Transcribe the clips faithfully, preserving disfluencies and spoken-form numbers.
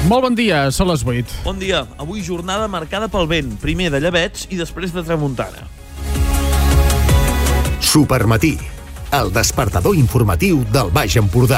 Molt bon dia, són les vuit. Bon dia. Avui jornada marcada pel vent, primer de llebeig i després de tramuntana. Supermatí, el despertador informatiu del Baix Empordà.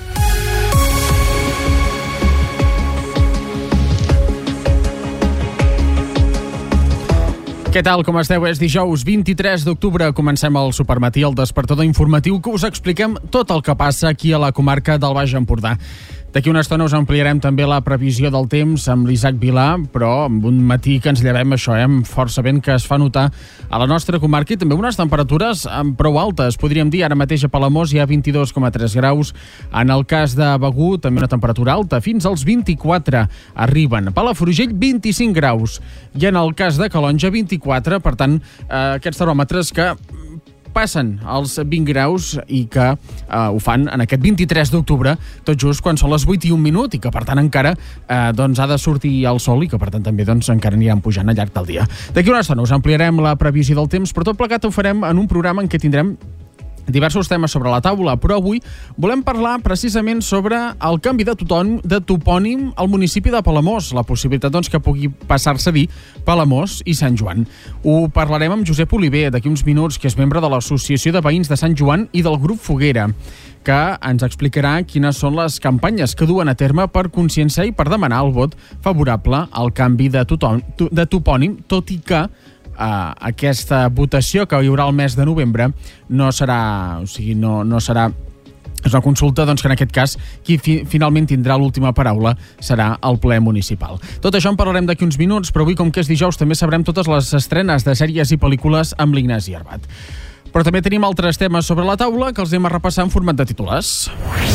Què tal, com esteu? És dijous vint-i-tres d'octubre. Comencem el Supermatí, el despertador informatiu que us expliquem tot el que passa aquí a la comarca del Baix Empordà. D'aquí una estona us ampliarem també la previsió del temps amb l'Isaac Vilà, però amb un matí que ens llevem això, eh, amb força vent que es fa notar a la nostra comarca i també unes temperatures prou altes. Podríem dir, ara mateix a Palamós hi ha vint-i-dos coma tres graus. En el cas de Begur, també una temperatura alta, fins als vint-i-quatre arriben. Palafrugell, vint-i-cinc graus. I en el cas de Calonja, vint-i-quatre. Per tant, eh, aquests termòmetres que passen als vint graus i que eh, ho fan en aquest vint-i-tres d'octubre, tot just quan són les vuit i un minut i que per tant encara eh, doncs ha de sortir el sol i que per tant també doncs, encara aniran pujant al llarg del dia. D'aquí una estona us ampliarem la previsió del temps, però tot plegat ho farem en un programa en què tindrem diversos temes sobre la taula, però avui volem parlar precisament sobre el canvi de, tothom, de topònim al municipi de Palamós, la possibilitat doncs, que pugui passar-se a dir Palamós i Sant Joan. Ho parlarem amb Josep Oliver d'aquí uns minuts, que és membre de l'Associació de Veïns de Sant Joan i del grup Foguera, que ens explicarà quines són les campanyes que duen a terme per conscienciar i per demanar el vot favorable al canvi de, tothom, de topònim, tot i que Uh, aquesta votació que hi haurà el mes de novembre no serà, o sigui, no, no serà és una consulta, doncs que en aquest cas qui fi, finalment tindrà l'última paraula serà el ple municipal. Tot això en parlarem d'aquí uns minuts, però avui, com que és dijous, també sabrem totes les estrenes de sèries i pel·lícules amb l'Ignasi Arbat. Però també tenim altres temes sobre la taula que els anem a repassar en format de titulars.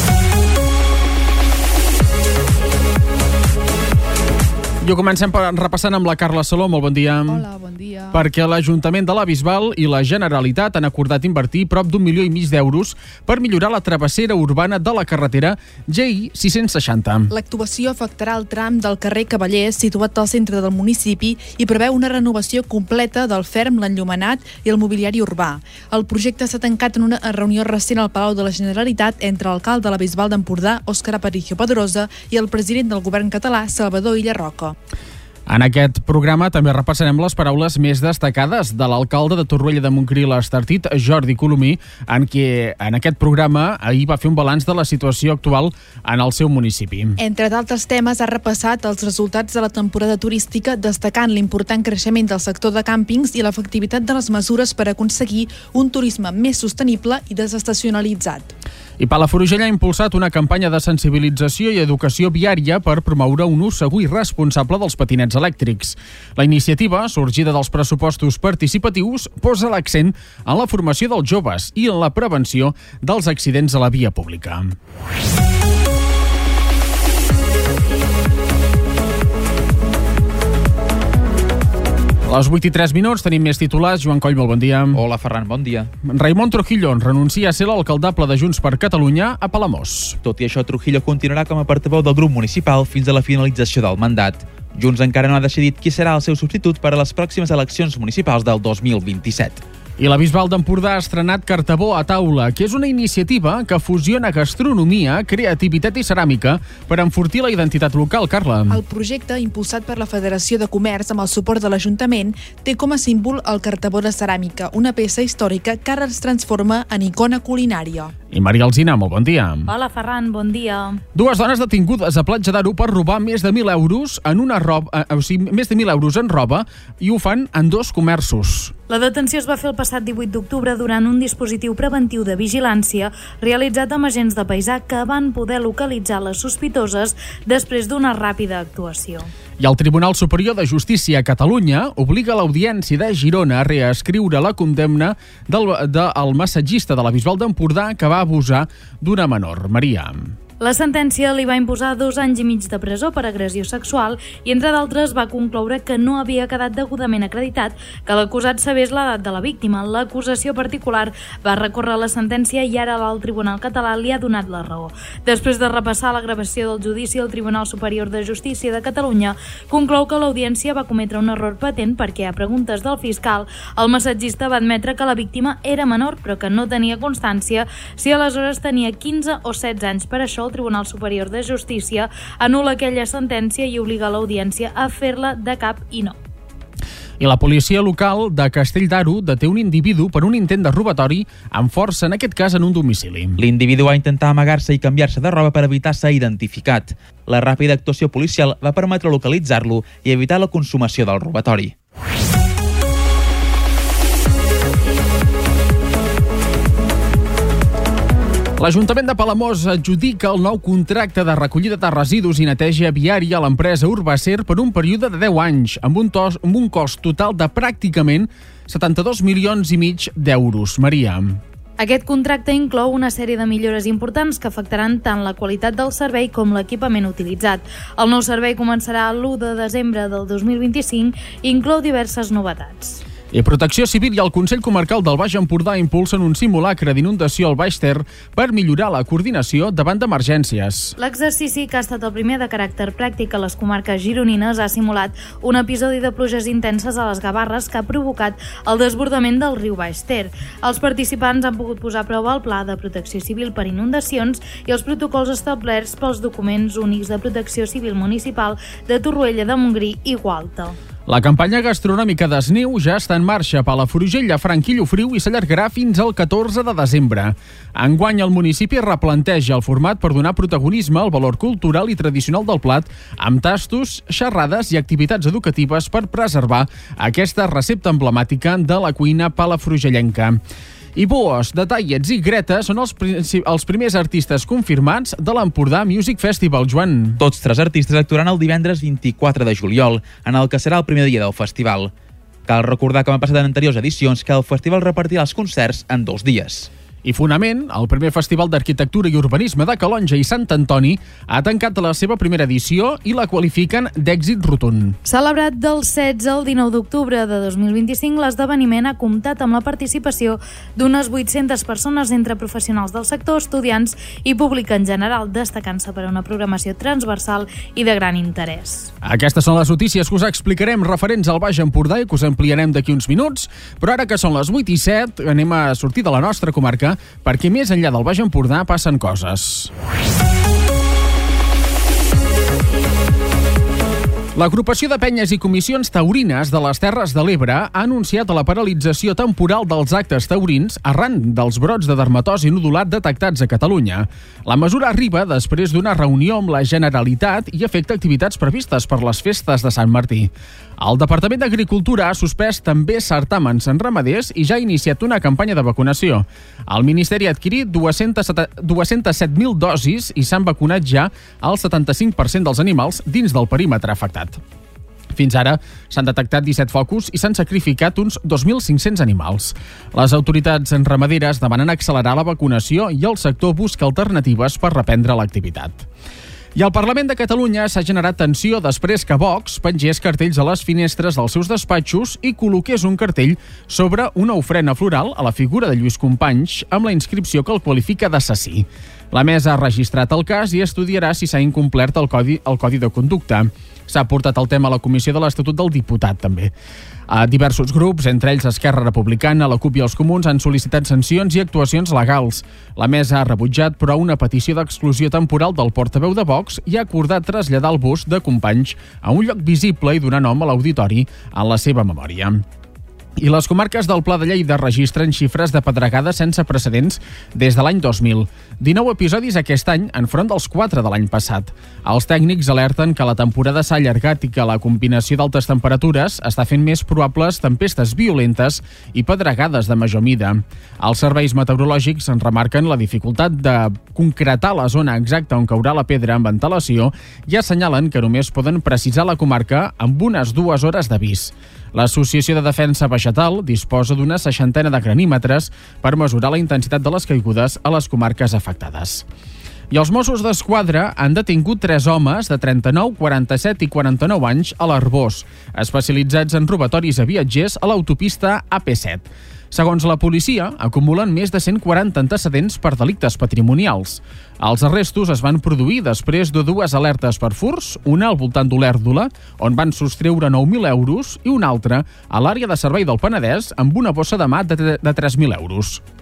I ho comencem repassant amb la Carla Saló. Molt bon dia. Hola, bon dia. Perquè l'Ajuntament de la Bisbal i la Generalitat han acordat invertir prop d'un milió i mig d'euros per millorar la travessera urbana de la carretera G I sis-cents seixanta. L'actuació afectarà el tram del carrer Cavallers, situat al centre del municipi, i preveu una renovació completa del ferm, l'enllumenat i el mobiliari urbà. El projecte s'ha tancat en una reunió recent al Palau de la Generalitat entre l'alcalde de la Bisbal d'Empordà, Òscar Aparicio Pedrosa, i el president del govern català, Salvador Illa Roca. En aquest programa també repassarem les paraules més destacades de l'alcalde de Torroella de Montgrí l'Estartit, Jordi Colomí, en què en aquest programa ahir va fer un balanç de la situació actual en el seu municipi. Entre d'altres temes ha repassat els resultats de la temporada turística, destacant l'important creixement del sector de càmpings i l'efectivitat de les mesures per aconseguir un turisme més sostenible i desestacionalitzat. I Palafrugell ha impulsat una campanya de sensibilització i educació viària per promoure un ús segur i responsable dels patinets elèctrics. La iniciativa, sorgida dels pressupostos participatius, posa l'accent en la formació dels joves i en la prevenció dels accidents a la via pública. A les vuit i tres minuts tenim més titulars. Joan Coll, molt bon dia. Hola, Ferran, bon dia. Raimon Trujillo renuncia a ser l'alcaldable de Junts per Catalunya a Palamós. Tot i això, Trujillo continuarà com a portaveu del grup municipal fins a la finalització del mandat. Junts encara no ha decidit qui serà el seu substitut per a les pròximes eleccions municipals del dos mil vint-i-set. I la Bisbal d'Empordà ha estrenat Cartabó a taula, que és una iniciativa que fusiona gastronomia, creativitat i ceràmica per enfortir la identitat local. Carla. El projecte, impulsat per la Federació de Comerç amb el suport de l'Ajuntament, té com a símbol el cartabó de ceràmica, una peça històrica que ara es transforma en icona culinària. I Maria Alsina, molt bon dia. Hola, Ferran, bon dia. Dues dones detingudes a Platja d'Aro per robar més de mil euros en una roba, eh, o sigui, més de mil euros en roba, i ho fan en dos comerços. La detenció es va fer el passat divuit d'octubre durant un dispositiu preventiu de vigilància realitzat amb agents de paisà que van poder localitzar les sospitoses després d'una ràpida actuació. I el Tribunal Superior de Justícia a Catalunya obliga l'Audiència de Girona a reescriure la condemna del, del massatgista de la Bisbal d'Empordà que va abusar d'una menor. Maria. La sentència li va imposar dos anys i mig de presó per agressió sexual i, entre d'altres, va concloure que no havia quedat degudament acreditat que l'acusat sabés l'edat de la víctima. L'acusació particular va recórrer la sentència i ara l'alt Tribunal Català li ha donat la raó. Després de repassar la gravació del judici, el Tribunal Superior de Justícia de Catalunya conclou que l'audiència va cometre un error patent perquè, a preguntes del fiscal, el massatgista va admetre que la víctima era menor però que no tenia constància si aleshores tenia quinze o setze anys. Per això, el del Tribunal Superior de Justícia anul·la aquella sentència i obliga l'audiència a fer-la de cap i no. I la policia local de Castell d'Aro deté un individu per un intent de robatori amb força, en aquest cas en un domicili. L'individu va intentar amagar-se i canviar-se de roba per evitar ser identificat. La ràpida actuació policial va permetre localitzar-lo i evitar la consumació del robatori. L'Ajuntament de Palamós adjudica el nou contracte de recollida de residus i neteja viària a l'empresa Urbacer per un període de deu anys, amb un, tos, amb un cost total de pràcticament setanta-dos milions i mig d'euros. Maria. Aquest contracte inclou una sèrie de millores importants que afectaran tant la qualitat del servei com l'equipament utilitzat. El nou servei començarà l'u de desembre del dos mil vint-i-cinc i inclou diverses novetats. I Protecció Civil i el Consell Comarcal del Baix Empordà impulsen un simulacre d'inundació al Baix Ter per millorar la coordinació davant d'emergències. L'exercici, que ha estat el primer de caràcter pràctic a les comarques gironines, ha simulat un episodi de pluges intenses a les Gavarres que ha provocat el desbordament del riu Baix Ter. Els participants han pogut posar a prova el Pla de Protecció Civil per inundacions i els protocols establerts pels documents únics de protecció civil municipal de Torroella de Montgrí i Gualta. La campanya gastronòmica d'Esniu ja està en marxa a Palafrugell, a Franc i Llofriu i s'allargarà fins al catorze de desembre. Enguany, el municipi replanteja el format per donar protagonisme al valor cultural i tradicional del plat, amb tastos, xerrades i activitats educatives per preservar aquesta recepta emblemàtica de la cuina palafrugellenca. I Boos, de Tallets i Greta són els, els primers artistes confirmats de l'Empordà Music Festival, Joan. Tots tres artistes actuaran el divendres vint-i-quatre de juliol, en el que serà el primer dia del festival. Cal recordar, com ha passat en anteriors edicions, que el festival repartirà els concerts en dos dies. I Fonament, el primer festival d'arquitectura i urbanisme de Calonge i Sant Antoni, ha tancat la seva primera edició i la qualifiquen d'èxit rotund. Celebrat del setze al dinou d'octubre de dos mil vint-i-cinc, l'esdeveniment ha comptat amb la participació d'unes vuit-centes persones entre professionals del sector, estudiants i públic en general, destacant-se per una programació transversal i de gran interès. Aquestes són les notícies que us explicarem referents al Baix Empordà i que us ampliarem d'aquí uns minuts, però ara que són les vuit i set anem a sortir de la nostra comarca perquè més enllà del Baix Empordà passen coses. L'agrupació de penyes i comissions taurines de les Terres de l'Ebre ha anunciat la paralització temporal dels actes taurins arran dels brots de dermatosi nodular detectats a Catalunya. La mesura arriba després d'una reunió amb la Generalitat i afecta activitats previstes per les festes de Sant Martí. El Departament d'Agricultura ha suspès també certàmens en ramaders i ja ha iniciat una campanya de vacunació. El Ministeri ha adquirit dues-centes set mil dosis i s'han vacunat ja el setanta-cinc per cent dels animals dins del perímetre afectat. Fins ara s'han detectat disset focus i s'han sacrificat uns dos mil cinc-cents animals. Les autoritats ramaderes demanen accelerar la vacunació i el sector busca alternatives per reprendre l'activitat. I al Parlament de Catalunya s'ha generat tensió després que Vox pengés cartells a les finestres dels seus despatxos i col·loqués un cartell sobre una ofrena floral a la figura de Lluís Companys amb la inscripció que el qualifica d'assassí. La mesa ha registrat el cas i estudiarà si s'ha incomplert el codi, el codi de conducta. S'ha portat el tema a la Comissió de l'Estatut del Diputat, també. A diversos grups, entre ells Esquerra Republicana, la CUP i els Comuns, han sol·licitat sancions i actuacions legals. La mesa ha rebutjat, però, una petició d'exclusió temporal del portaveu de Vox i ha acordat traslladar el bust de Companys a un lloc visible i donar nom a l'auditori en la seva memòria. I les comarques del Pla de Lleida registren xifres de pedregada sense precedents des de l'any dos mil. dinou episodis aquest any enfront dels quatre de l'any passat. Els tècnics alerten que la temporada s'ha allargat i que la combinació d'altes temperatures està fent més probables tempestes violentes i pedregades de major mida. Els serveis meteorològics en remarquen la dificultat de concretar la zona exacta on caurà la pedra amb antelació i assenyalen que només poden precisar la comarca amb unes dues hores d'avís. L'Associació de Defensa Vegetal disposa d'una seixantena de granímetres per mesurar la intensitat de les caigudes a les comarques afectades. I els Mossos d'Esquadra han detingut tres homes de trenta-nou, quaranta-set i quaranta-nou anys a l'Arboç, especialitzats en robatoris a viatgers a l'autopista A P set. Segons la policia, acumulen més de cent quaranta antecedents per delictes patrimonials. Els arrestos es van produir després de dues alertes per furts, una al voltant d'Olèrdola, on van sostreure nou mil euros, i una altra a l'àrea de servei del Penedès amb una bossa de mà de tres mil euros.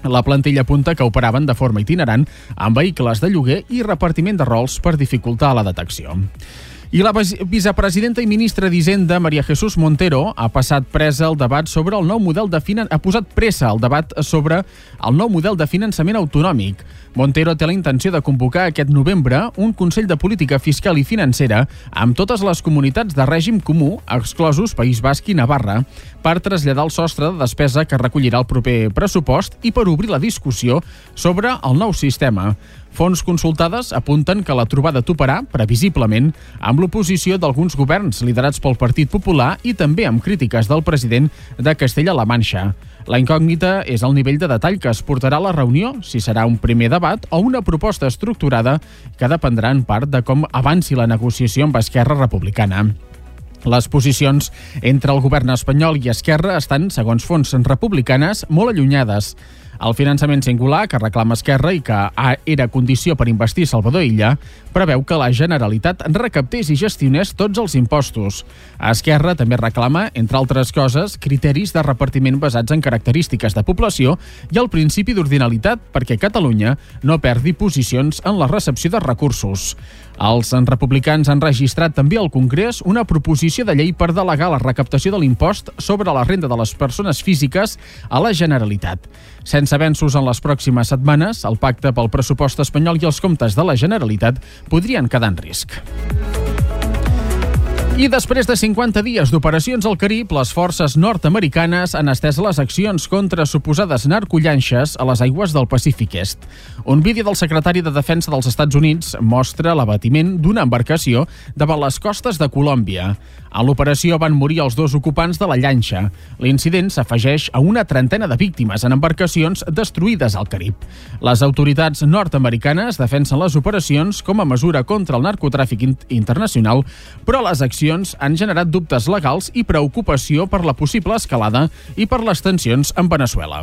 La plantilla apunta que operaven de forma itinerant amb vehicles de lloguer i repartiment de rols per dificultar la detecció. I la vicepresidenta i ministra d'Hisenda, María Jesús Montero, ha passat presa el debat sobre el nou model de finan... ha posat pressa el debat sobre el nou model de finançament autonòmic. Montero té la intenció de convocar aquest novembre un Consell de Política Fiscal i Financera amb totes les comunitats de règim comú, exclosos País Basc i Navarra, per traslladar el sostre de despesa que recollirà el proper pressupost i per obrir la discussió sobre el nou sistema. Fonts consultades apunten que la trobada toparà, previsiblement, amb l'oposició d'alguns governs liderats pel Partit Popular i també amb crítiques del president de Castella-La Manxa. La incògnita és el nivell de detall que es portarà a la reunió, si serà un primer debat o una proposta estructurada que dependrà en part de com avanci la negociació amb Esquerra Republicana. Les posicions entre el govern espanyol i Esquerra estan, segons fonts republicanes, molt allunyades. El finançament singular, que reclama Esquerra i que era condició per investir Salvador Illa, preveu que la Generalitat recaptés i gestionés tots els impostos. Esquerra també reclama, entre altres coses, criteris de repartiment basats en característiques de població i el principi d'ordinalitat perquè Catalunya no perdi posicions en la recepció de recursos. Els republicans han registrat també al Congrés una proposició de llei per delegar la recaptació de l'impost sobre la renda de les persones físiques a la Generalitat. Sense avenços en les pròximes setmanes, el pacte pel pressupost espanyol i els comptes de la Generalitat podrien quedar en risc. I després de cinquanta dies d'operacions al Carib, les forces nord-americanes han estès les accions contra suposades narcollanxes a les aigües del Pacífic Est. Un vídeo del secretari de Defensa dels Estats Units mostra l'abatiment d'una embarcació davant les costes de Colòmbia. A l'operació van morir els dos ocupants de la llanxa. L'incident s'afegeix a una trentena de víctimes en embarcacions destruïdes al Carib. Les autoritats nord-americanes defensen les operacions com a mesura contra el narcotràfic internacional, però les accions han generat dubtes legals i preocupació per la possible escalada i per les tensions amb Veneçuela.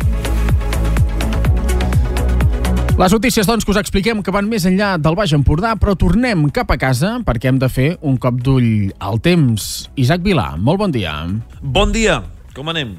Les notícies, doncs, que us expliquem que van més enllà del Baix Empordà, però tornem cap a casa perquè hem de fer un cop d'ull al temps. Isaac Vilà, molt bon dia. Bon dia, com anem?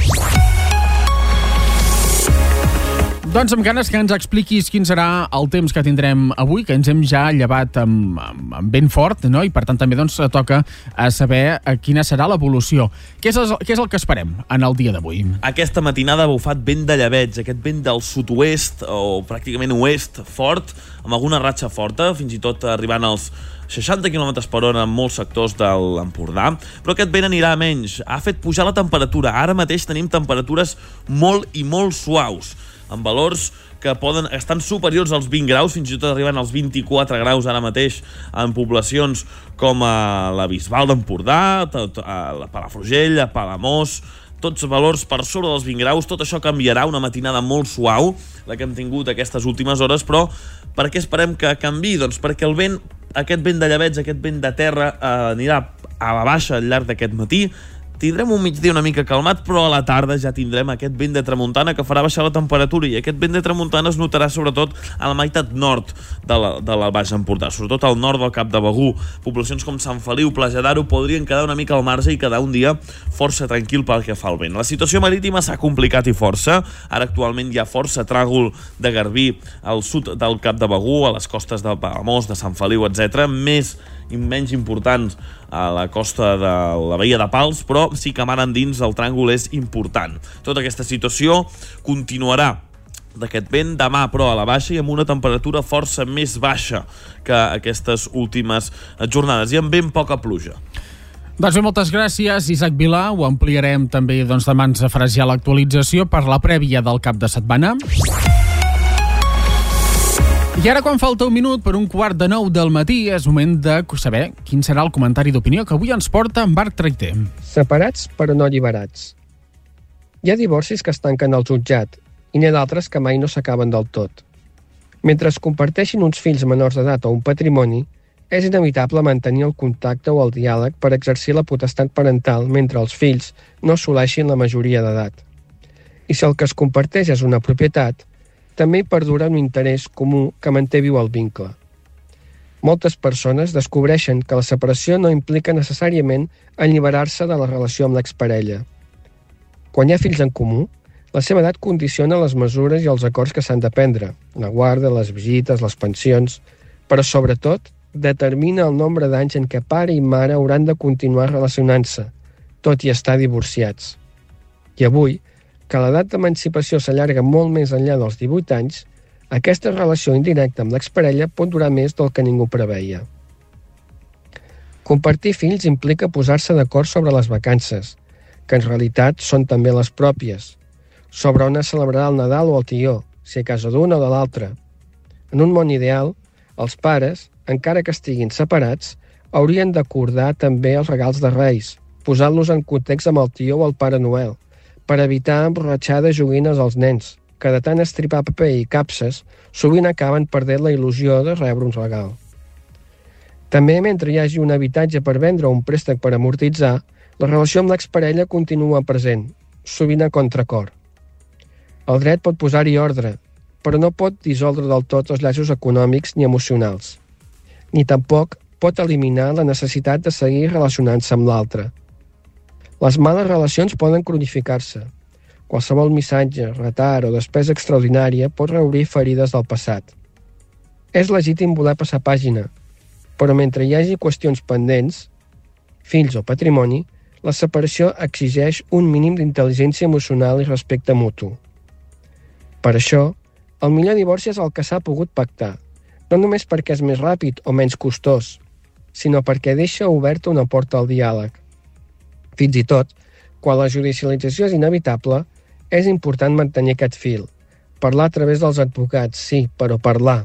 Doncs amb ganes que ens expliquis quin serà el temps que tindrem avui, que ens hem ja llevat amb, amb, amb vent fort, no? I per tant també doncs, toca saber quina serà l'evolució. Què és, què és el que esperem en el dia d'avui? Aquesta matinada ha bufat vent de llebeig, aquest vent del sud-oest o pràcticament oest fort, amb alguna ratxa forta, fins i tot arribant als seixanta quilòmetres per hora en molts sectors de l'Empordà, però aquest vent anirà a menys. Ha fet pujar la temperatura. Ara mateix tenim temperatures molt i molt suaus, amb valors que poden estar superiors als vint graus, fins i tot arriben als vint-i-quatre graus ara mateix en poblacions com a la Bisbal d'Empordà, a la Palafrugell, a Palamós, tots valors per sobre dels vint graus. Tot això canviarà, una matinada molt suau, la que hem tingut aquestes últimes hores, però per què esperem que canvi? Doncs perquè el vent, aquest vent de llebeig, aquest vent de terra, eh, anirà a la baixa al llarg d'aquest matí. Tindrem un migdia una mica calmat, però a la tarda ja tindrem aquest vent de tramuntana que farà baixar la temperatura, i aquest vent de tramuntana es notarà sobretot a la meitat nord de la, de la Baix Empordà, sobretot al nord del Cap de Begur. Poblacions com Sant Feliu, Platja d'Aro podrien quedar una mica al marge i quedar un dia força tranquil pel que fa al vent. La situació marítima s'ha complicat i força. Ara actualment hi ha força tràngol de garbí al sud del Cap de Begur, a les costes de Palamós, de Sant Feliu, etcètera. Més i menys importants a la costa de la Baia de Pals, però sí que mar endins el tràngol és important. Tota aquesta situació continuarà d'aquest vent demà, però a la baixa i amb una temperatura força més baixa que aquestes últimes jornades i amb ben poca pluja. Doncs bé, moltes gràcies, Isaac Vilà. Ho ampliarem també, doncs demà ens faràs ja l'actualització per la prèvia del cap de setmana. I ara, quan falta un minut per un quart de nou del matí, és moment de saber quin serà el comentari d'opinió que avui ens porta en Marc Traiter. Separats però no alliberats. Hi ha divorcis que es tanquen al jutjat i n'hi ha d'altres que mai no s'acaben del tot. Mentre es comparteixin uns fills menors d'edat o un patrimoni, és inevitable mantenir el contacte o el diàleg per exercir la potestat parental mentre els fills no assoleixin la majoria d'edat. I si el que es comparteix és una propietat, també hi perdura un interès comú que manté viu el vincle. Moltes persones descobreixen que la separació no implica necessàriament alliberar-se de la relació amb l'exparella. Quan hi ha fills en comú, La seva edat condiciona les mesures i els acords que s'han de prendre, la guarda, les visites, les pensions, però sobretot determina el nombre d'anys en què pare i mare hauran de continuar relacionant-se, tot i estar divorciats. I avui, que l'edat d'emancipació s'allarga molt més enllà dels divuit anys, aquesta relació indirecta amb l'exparella pot durar més del que ningú preveia. Compartir fills implica posar-se d'acord sobre les vacances, que en realitat són també les pròpies, sobre on es celebrarà el Nadal o el Tió, si a casa d'un o de l'altre. En un món ideal, els pares, encara que estiguin separats, haurien d'acordar també els regals de Reis, posant-los en context amb el Tió o el Pare Noel, per evitar emborratxar de joguines als nens, que de tant estripar paper i capses, sovint acaben perdent la il·lusió de rebre un regal. També, mentre hi hagi un habitatge per vendre o un préstec per amortitzar, la relació amb l'exparella continua present, sovint a contracor. El dret pot posar-hi ordre, però no pot dissoldre del tot els llaços econòmics ni emocionals. Ni tampoc pot eliminar la necessitat de seguir relacionant-se amb l'altre. Les males relacions poden cronificar-se. Qualsevol missatge, retard o despesa extraordinària pot reobrir ferides del passat. És legítim voler passar pàgina, però mentre hi hagi qüestions pendents, fills o patrimoni, la separació exigeix un mínim d'intel·ligència emocional i respecte mutu. Per això, el millor divorci és el que s'ha pogut pactar, no només perquè és més ràpid o menys costós, sinó perquè deixa oberta una porta al diàleg. Fins i tot, quan la judicialització és inevitable, és important mantenir aquest fil. Parlar a través dels advocats, sí, però parlar.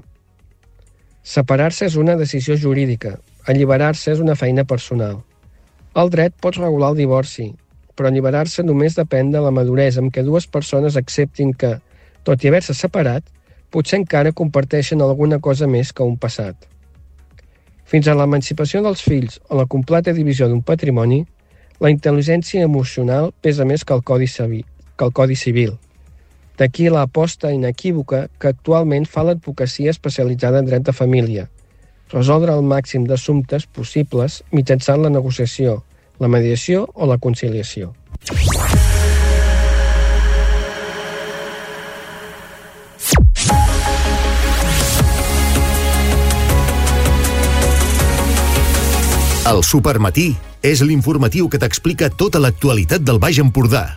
Separar-se és una decisió jurídica, alliberar-se és una feina personal. El dret pot regular el divorci, però alliberar-se només depèn de la maduresa amb què dues persones acceptin que, tot i haver-se separat, potser encara comparteixen alguna cosa més que un passat. Fins a l'emancipació dels fills o la completa divisió d'un patrimoni, la intel·ligència emocional pesa més que el codi civil. Que el codi civil. D'aquí l'aposta inequívoca que actualment fa l'advocacia especialitzada en dret de família, resoldre el màxim d'assumptes possibles mitjançant la negociació, la mediació o la conciliació. El Supermatí és l'informatiu que t'explica tota l'actualitat del Baix Empordà.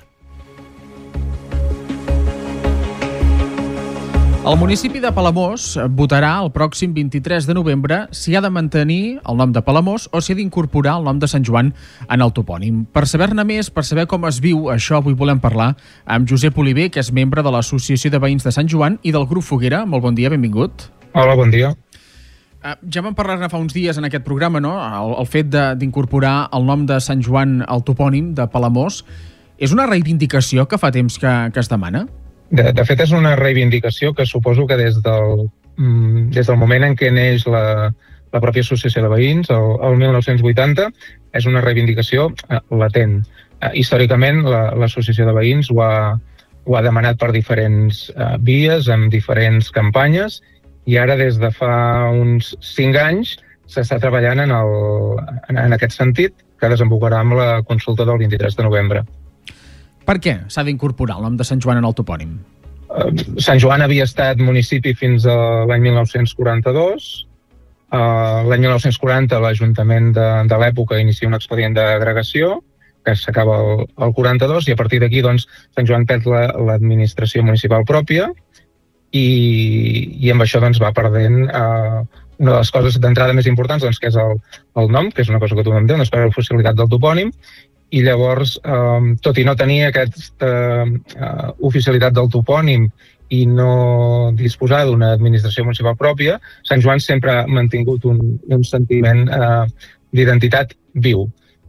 El municipi de Palamós votarà el pròxim vint-i-tres de novembre si ha de mantenir el nom de Palamós o si ha d'incorporar el nom de Sant Joan en el topònim. Per saber-ne més, per saber com es viu això, avui volem parlar amb Josep Oliver, que és membre de l'Associació de Veïns de Sant Joan i del grup Foguera. Molt bon dia, benvingut. Hola, bon dia. Ja vam parlar fa uns dies en aquest programa, no? El, el fet d'incorporar el nom de Sant Joan al topònim de Palamós és una reivindicació que fa temps que, que es demana? De, de fet, és una reivindicació que suposo que des del, des del moment en què neix la, la pròpia Associació de Veïns, el, el mil nou-cents vuitanta, és una reivindicació latent. Històricament, l'Associació de Veïns ho ha, ho ha demanat per diferents uh, vies, amb diferents campanyes, i ara, des de fa uns cinc anys, s'està treballant en, el, en, en aquest sentit, que desembocarà amb la consulta del vint-i-tres de novembre. Per què s'ha d'incorporar el nom de Sant Joan en el topònim? Uh, Sant Joan havia estat municipi fins a l'any mil nou-cents quaranta-dos. Uh, l'any mil nou-cents quaranta l'Ajuntament de, de l'època inicia un expedient d'agregació, que s'acaba el, el quaranta-dos, i a partir d'aquí doncs, Sant Joan perd l'administració la, municipal pròpia, i, i amb això doncs, va perdent uh, una de les coses d'entrada més importants, doncs, que és el, el nom, que és una cosa que tothom té, una espècie d'oficialitat del topònim, i llavors, eh, tot i no tenir aquesta eh, oficialitat del topònim i no disposar d'una administració municipal pròpia, Sant Joan sempre ha mantingut un, un sentiment eh, d'identitat viu.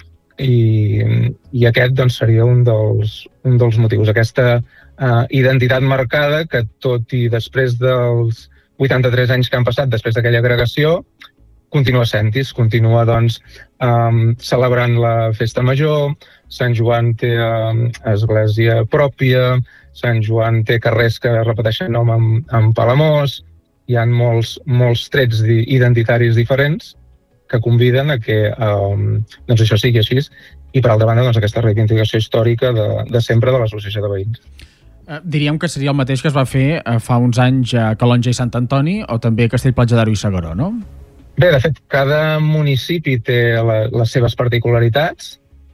I, i aquest doncs, seria un dels, un dels motius. Aquesta eh, identitat marcada que, tot i després dels vuitanta-tres anys que han passat després d'aquella agregació, continua sent-hi, continua doncs, um, celebrant la festa major. Sant Joan té um, església pròpia, Sant Joan té carrers que repeteixen nom amb, amb Palamós, hi ha molts, molts trets identitaris diferents que conviden a que um, doncs això sigui així, i per altra banda doncs, aquesta reivindicació històrica de, de sempre de l'Associació de Veïns. Diríem que seria el mateix que es va fer fa uns anys a Calonge i Sant Antoni o també a Castell-Platja d'Aro i S'Agaró, no? Bé, de fet, cada municipi té la, les seves particularitats.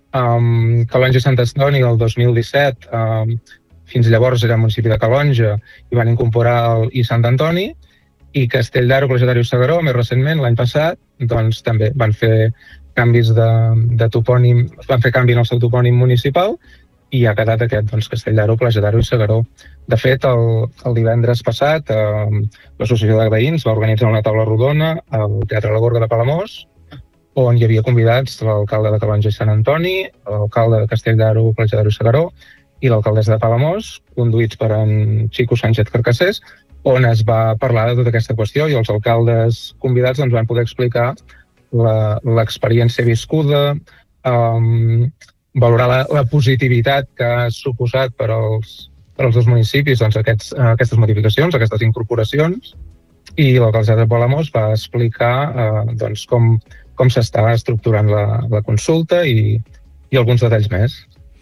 Um, Calonge i Sant Antoni el dos mil disset, um, fins llavors era el municipi de Calonge i van incorporar el i Sant Antoni, i Castell d'Aro, Platja d'Aro i S'Agaró, més recentment, l'any passat, doncs també van fer canvis de, de topònim, van fer canvi en el seu topònim municipal i ha quedat aquest, doncs, Castell d'Aro, Platja d'Aro i S'Agaró. De fet, el, el divendres passat, eh, l'Associació de Veïns va organitzar una taula rodona al Teatre La Gorga de Palamós, on hi havia convidats l'alcalde de Calonge i Sant Antoni, l'alcalde de Castell d'Aro, Platja d'Aro i S'Agaró i l'alcaldessa de Palamós, conduïts per en Xico Sánchez Carcassés, on es va parlar de tota aquesta qüestió i els alcaldes convidats ens van poder explicar l'experiència viscuda, um, valorar la, la positivitat que ha suposat per als, per als dos municipis doncs, aquests, aquestes modificacions, aquestes incorporacions, i l'alcaldessa de Palamós va explicar eh, doncs, com, com s'està estructurant la, la consulta i, i alguns detalls més.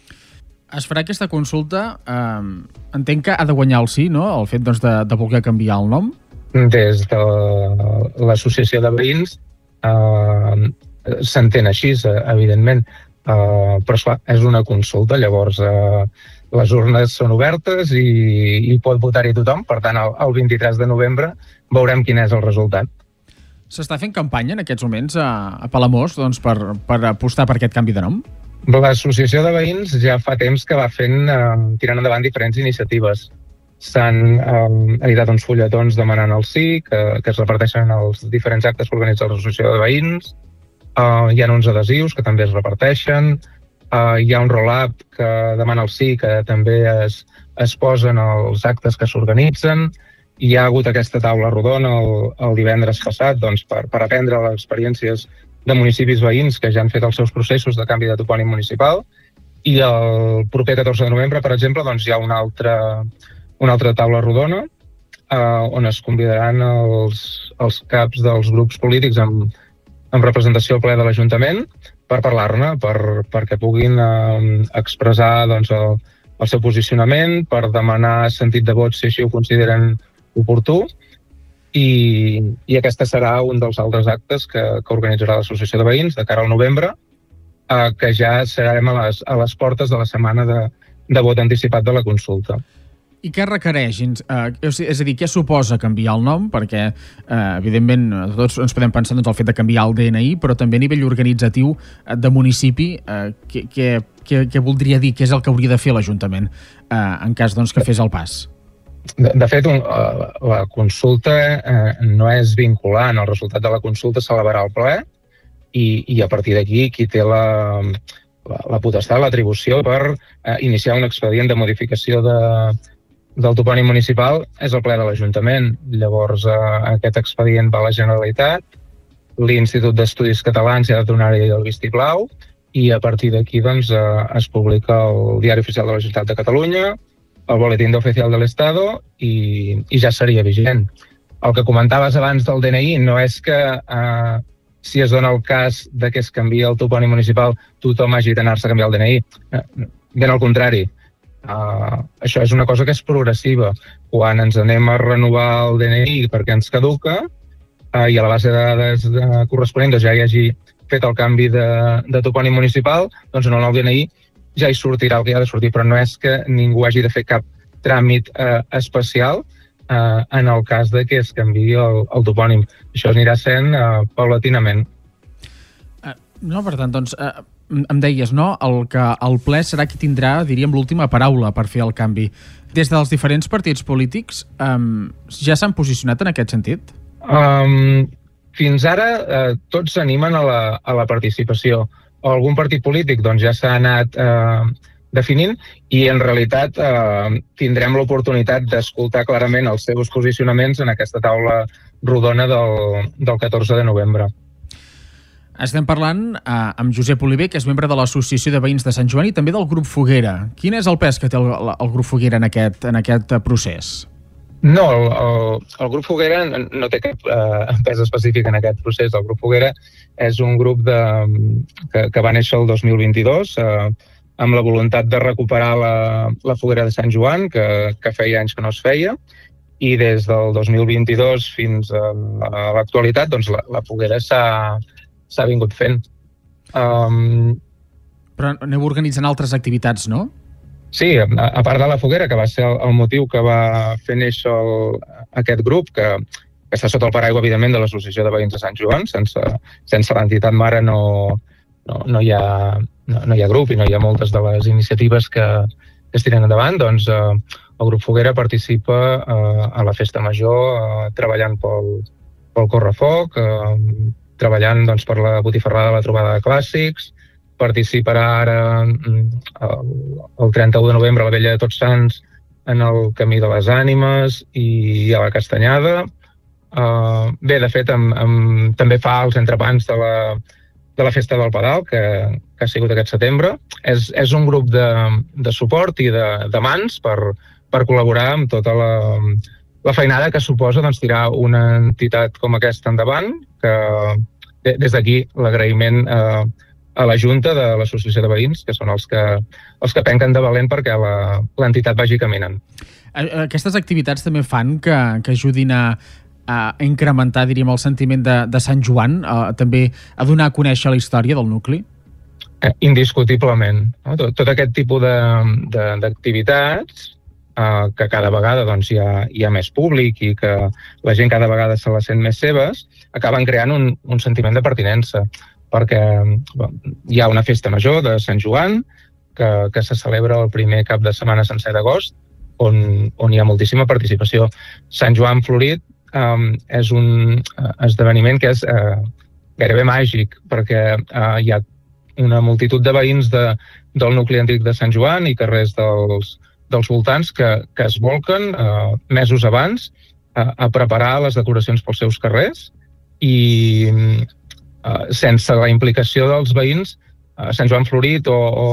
Es farà aquesta consulta, eh, entenc que ha de guanyar el sí, no?, el fet doncs, de, de voler canviar el nom? Des de l'associació de veïns eh, s'entén així, evidentment, Uh, però esclar, és una consulta, llavors uh, les urnes són obertes i, i pot votar-hi tothom, per tant el, el vint-i-tres de novembre veurem quin és el resultat. S'està fent campanya en aquests moments a, a Palamós doncs, per, per apostar per aquest canvi de nom? L'associació de veïns ja fa temps que va fent, uh, tirant endavant diferents iniciatives. S'han uh, editat uns fulletons demanant el sí, que, que es reparteixen en els diferents actes que organitza l'associació de veïns. Uh, hi ha uns adhesius que també es reparteixen, uh, hi ha un roll-up que demana el sí, que també es, es posen els actes que s'organitzen, hi ha hagut aquesta taula rodona el, el divendres passat doncs, per, per aprendre les experiències de municipis veïns que ja han fet els seus processos de canvi de topònim municipal, i el proper catorze de novembre, per exemple, doncs, hi ha una altra, una altra taula rodona uh, on es convidaran els, els caps dels grups polítics amb en representació al ple de l'Ajuntament per parlar-ne, per, perquè puguin eh, expressar doncs, el, el seu posicionament, per demanar sentit de vot si així ho consideren oportú, i, i aquesta serà un dels altres actes que, que organitzarà l'Associació de Veïns de cara al novembre, eh, que ja serem a les, a les portes de la setmana de, de vot anticipat de la consulta. I què requereix? Eh, és a dir, què suposa canviar el nom? Perquè, eh, evidentment, tots ens podem pensar doncs, el fet de canviar el D N I, però també a nivell organitzatiu de municipi, eh, què, què, què, què voldria dir? Què és el que hauria de fer l'Ajuntament eh, en cas doncs, que fes el pas? De, de fet, un, la consulta eh, no és vinculant. El resultat de la consulta s'elevarà al ple i, i a partir d'aquí qui té la, la, la potestat, l'atribució per eh, iniciar un expedient de modificació de del topònim municipal és el ple de l'Ajuntament. Llavors, eh, aquest expedient va a la Generalitat, l'Institut d'Estudis Catalans ha de donar-hi el vistiplau i a partir d'aquí doncs, eh, es publica el Diari Oficial de la Generalitat de Catalunya, el Boletín Oficial de l'Estado i, i ja seria vigent. El que comentaves abans del D N I no és que eh, si es dona el cas de que es canvia el topònim municipal tothom hagi d'anar-se a canviar el D N I. Eh, ben al contrari. Uh, això és una cosa que és progressiva. Quan ens anem a renovar el D N I perquè ens caduca uh, i a la base de dades uh, corresponent doncs ja hi hagi fet el canvi de, de topònim municipal, doncs en el nou D N I ja hi sortirà el que ha de sortir, però no és que ningú hagi de fer cap tràmit uh, especial uh, en el cas de que es canviï el, el topònim. Això anirà sent uh, paulatinament. Uh, no, per tant, doncs... Uh... em deies, no?, el que el ple serà qui tindrà, diríem, l'última paraula per fer el canvi. Des dels diferents partits polítics, um, ja s'han posicionat en aquest sentit? Um, fins ara, eh, tots s'animen a, la, a la participació. O algun partit polític doncs, ja s'ha anat eh, definint i, en realitat, eh, tindrem l'oportunitat d'escoltar clarament els seus posicionaments en aquesta taula rodona del, del catorze de novembre. Estem parlant eh, amb Josep Oliver, que és membre de l'Associació de Veïns de Sant Joan i també del grup Foguera. Quin és el pes que té el, el grup Foguera en aquest, en aquest procés? No, el, el, el grup Foguera no té cap eh, pes específic en aquest procés. El grup Foguera és un grup de, que, que va néixer el dos mil vint-i-dos, eh, amb la voluntat de recuperar la, la foguera de Sant Joan, que, que feia anys que no es feia, i des del dos mil vint-i-dos fins a, a l'actualitat doncs la, la foguera s'ha, s'ha vingut fent. Um, Però aneu organitzant altres activitats, no? Sí, a, a part de la foguera, que va ser el, el motiu que va fer néixer el, aquest grup, que, que està sota el paraigua, evidentment, de l'Associació de Veïns de Sant Joan. Sense, sense l'entitat mare no, no, no, hi ha, no, no hi ha grup i no hi ha moltes de les iniciatives que, que es tiren endavant. Doncs eh, el grup Foguera participa eh, a la Festa Major, eh, treballant pel, pel Correfoc, eh, treballant doncs, per la botifarrada de la trobada de clàssics, participarà ara el, el trenta-u de novembre a la Vella de Tots Sants en el Camí de les Ànimes i a la Castanyada. Uh, bé, de fet, amb, amb, també fa els entrepans de la, de la Festa del Pedal, que, que ha sigut aquest setembre. És, és un grup de, de suport i de, de mans per, per col·laborar amb tota la, la feinada que suposa doncs, tirar una entitat com aquesta endavant, que des d'aquí l'agraïment eh, a la Junta de l'Associació de Veïns, que són els que, els que penquen de valent perquè la, l'entitat vagi caminant. Aquestes activitats també fan que, que ajudin a, a incrementar, diríem, el sentiment de, de Sant Joan, a, també a donar a conèixer la història del nucli? Eh, indiscutiblement. No? Tot, tot aquest tipus de, de, d'activitats eh, que cada vegada doncs, hi, ha, hi ha més públic i que la gent cada vegada se les sent més seves, acaben creant un, un sentiment de pertinença, perquè hi ha una festa major de Sant Joan que, que se celebra el primer cap de setmana sencer d'agost, on, on hi ha moltíssima participació. Sant Joan Florit eh, és un esdeveniment que és eh, gairebé màgic, perquè eh, hi ha una multitud de veïns de, del nucli antic de Sant Joan i carrers dels, dels voltants que, que es volquen eh, mesos abans eh, a preparar les decoracions pels seus carrers i Uh, sense la implicació dels veïns, uh, Sant Joan Florit o, o,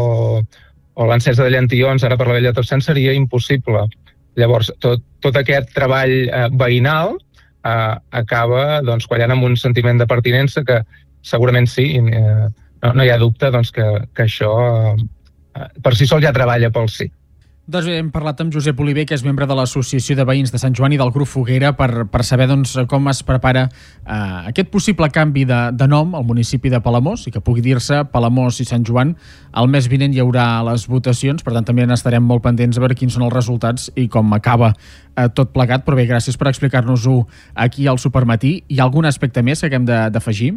o l'encesa de llantillons ara per la Vella de Tots Sants seria impossible. Llavors, tot, tot aquest treball uh, veïnal uh, acaba doncs, quallant amb un sentiment de pertinença que segurament sí, i, uh, no, no hi ha dubte doncs, que, que això uh, uh, per si sol ja treballa pel sí. Doncs bé, hem parlat amb Josep Oliver, que és membre de l'Associació de Veïns de Sant Joan i del grup Foguera, per, per saber doncs, com es prepara eh, aquest possible canvi de, de nom al municipi de Palamós, i que pugui dir-se Palamós i Sant Joan. El mes vinent hi haurà les votacions, per tant també n'estarem molt pendents a veure quins són els resultats i com acaba eh, tot plegat. Però bé, gràcies per explicar-nos-ho aquí al Supermatí. Hi ha algun aspecte més que haguem de, d'afegir?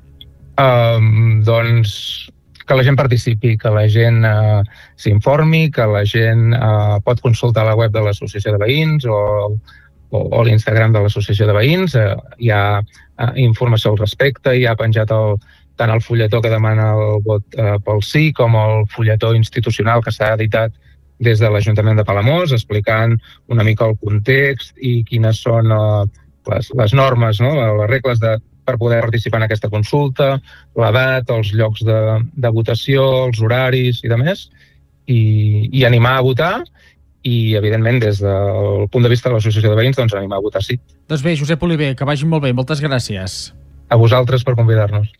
Um, doncs... que la gent participi, que la gent eh, s'informi, que la gent eh, pot consultar la web de l'Associació de Veïns o, o, o l'Instagram de l'Associació de Veïns. Eh, hi ha eh, informació al respecte, hi ha penjat el, tant el fulletó que demana el vot eh, pel sí com el fulletó institucional que s'ha editat des de l'Ajuntament de Palamós, explicant una mica el context i quines són eh, les, les normes, no? Les regles de per poder participar en aquesta consulta, l'edat, els llocs de, de votació, els horaris i de més, i, i animar a votar i, evidentment, des del punt de vista de l'Associació de Veïns, doncs animar a votar sí. Doncs bé, Josep Oliver, que vagi molt bé. Moltes gràcies. A vosaltres per convidar-nos.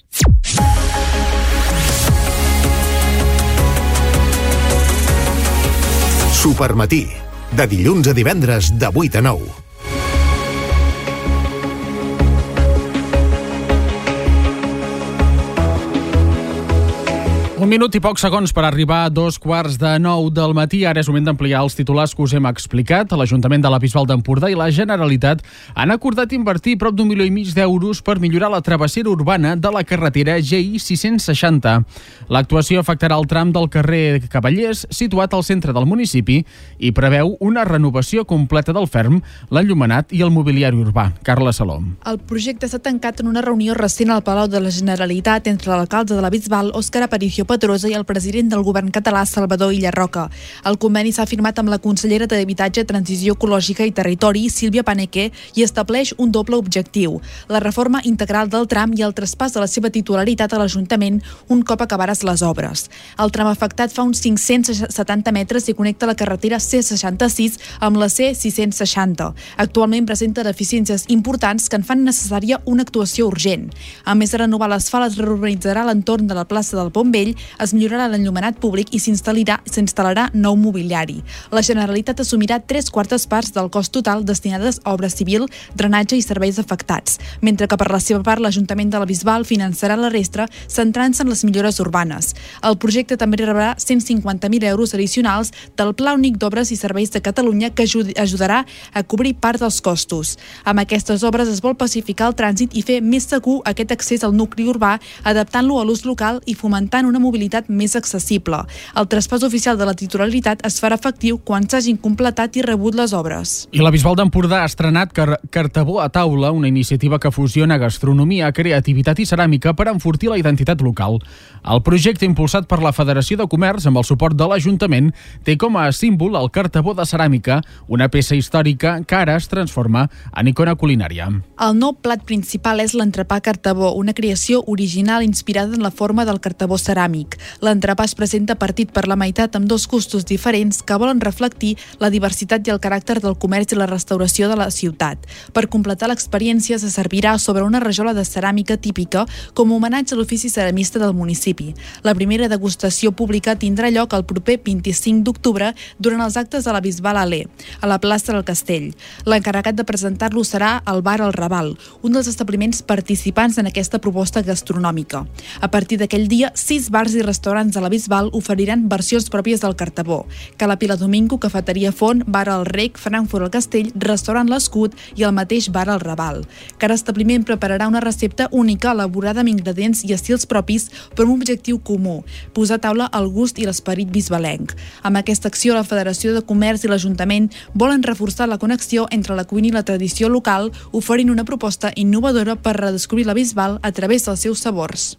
Supermatí, de dilluns a divendres de vuit a nou. Un minut i pocs segons per arribar a dos quarts de nou del matí. Ara és moment d'ampliar els titulars que us hem explicat. L'Ajuntament de la Bisbal d'Empordà i la Generalitat han acordat invertir prop d'un milió i mig d'euros per millorar la travessera urbana de la carretera G I sis-cents seixanta. L'actuació afectarà el tram del carrer Cavallers, situat al centre del municipi, i preveu una renovació completa del ferm, l'enllumenat i el mobiliari urbà. Carla Salom. El projecte s'ha tancat en una reunió recent al Palau de la Generalitat entre l'alcalde de la Bisbal, Òscar Aparicio Pedrosa, i el president del govern català, Salvador Illa Roca. El conveni s'ha firmat amb la consellera d'Habitatge, Transició Ecològica i Territori, Sílvia Paneque, i estableix un doble objectiu: la reforma integral del tram i el traspàs de la seva titularitat a l'Ajuntament un cop acabades les obres. El tram afectat fa uns cinc-cents setanta metres i connecta la carretera C seixanta-sis amb la C sis-cents seixanta. Actualment presenta deficiències importants que en fan necessària una actuació urgent. A més de renovar l'asfalt, es reurbanitzarà l'entorn de la plaça del Pont Vell es millorarà l'enllumenat públic i s'instal·larà nou mobiliari. La Generalitat assumirà tres quartes parts del cost total destinades a obra civil, drenatge i serveis afectats, mentre que per la seva part l'Ajuntament de la Bisbal finançarà la resta centrant-se en les millores urbanes. El projecte també rebrà cent cinquanta mil euros addicionals del Pla Únic d'Obres i Serveis de Catalunya que ajudarà a cobrir part dels costos. Amb aquestes obres es vol pacificar el trànsit i fer més segur aquest accés al nucli urbà, adaptant-lo a l'ús local i fomentant una mobilitat més accessible. El traspàs oficial de la titularitat es farà efectiu quan s'hagin completat i rebut les obres. I la Bisbal d'Empordà ha estrenat Car Cartabó a taula, una iniciativa que fusiona gastronomia, creativitat i ceràmica per enfortir la identitat local. El projecte, impulsat per la Federació de Comerç amb el suport de l'Ajuntament, té com a símbol el cartabó de ceràmica, una peça històrica que ara es transforma en icona culinària. El nou plat principal és l'entrepà cartabó, una creació original inspirada en la forma del cartabó ceràmic. L'entrepà es presenta partit per la meitat amb dos gustos diferents que volen reflectir la diversitat i el caràcter del comerç i la restauració de la ciutat. Per completar l'experiència se servirà sobre una rajola de ceràmica típica com a homenatge a l'ofici ceramista del municipi. La primera degustació pública tindrà lloc el proper vint-i-cinc d'octubre durant els actes de la Bisbal Alé, a la plaça del Castell. L'encarregat de presentar-lo serà el bar El Raval, un dels establiments participants en aquesta proposta gastronòmica. A partir d'aquell dia, sis bars i restaurants de la Bisbal oferiran versions pròpies del cartabó. Cala Pila Domingo, Cafeteria Font, Bar El Rec, Frankfurt El Castell, Restaurant L'Escut i el mateix bar El Raval. Cada establiment prepararà una recepta única elaborada amb ingredients i estils propis per un objectiu comú, posar a taula el gust i l'esperit bisbalenc. Amb aquesta acció, la Federació de Comerç i l'Ajuntament volen reforçar la connexió entre la cuina i la tradició local, oferint una proposta innovadora per redescobrir la Bisbal a través dels seus sabors.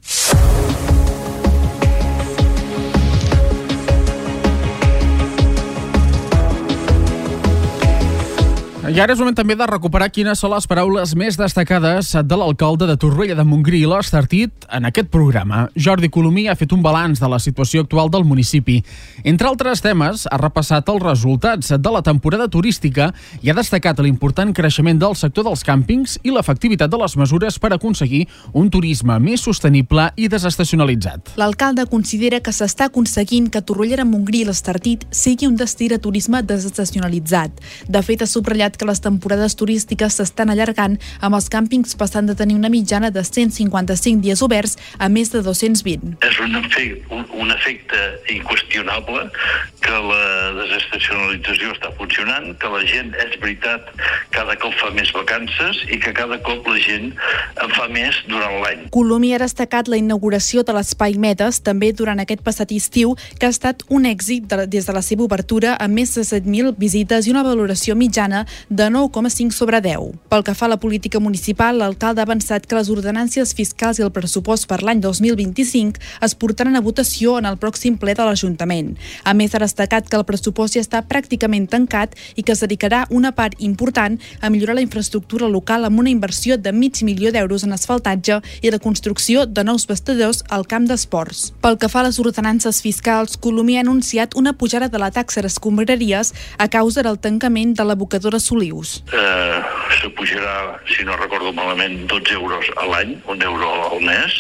I ara és moment també de recuperar quines són les paraules més destacades de l'alcalde de Torroella de Montgrí, l'Estartit, en aquest programa. Jordi Colomí ha fet un balanç de la situació actual del municipi. Entre altres temes, ha repassat els resultats de la temporada turística i ha destacat l'important creixement del sector dels càmpings i l'efectivitat de les mesures per aconseguir un turisme més sostenible i desestacionalitzat. L'alcalde considera que s'està aconseguint que Torroella de Montgrí i l'Estartit sigui un destí de turisme desestacionalitzat. De fet, ha subratllat que les temporades turístiques s'estan allargant, amb els càmpings passant de tenir una mitjana de cent cinquanta-cinc dies oberts a més de dos-cents vint. És un efecte, un, un efecte inqüestionable que la desestacionalització està funcionant, que la gent, és veritat, cada cop fa més vacances i que cada cop la gent en fa més durant l'any. Colomí ha destacat la inauguració de l'Espai Metes també durant aquest passat estiu, que ha estat un èxit de, des de la seva obertura amb més de set mil visites i una valoració mitjana de nou coma cinc sobre deu. Pel que fa a la política municipal, l'alcalde ha avançat que les ordenàncies fiscals i el pressupost per l'any dos mil vint-i-cinc es portaran a votació en el pròxim ple de l'Ajuntament. A més, ha destacat que el pressupost ja està pràcticament tancat i que es dedicarà una part important a millorar la infraestructura local amb una inversió de mig milió d'euros en asfaltatge i la construcció de nous vestidors al camp d'esports. Pel que fa a les ordenances fiscals, Colomí ha anunciat una pujada de la taxa d'escombraries a causa del tancament de l'abocadora Solius. Eh, se pujarà, si no recordo malament, dotze euros a l'any, un euro al mes,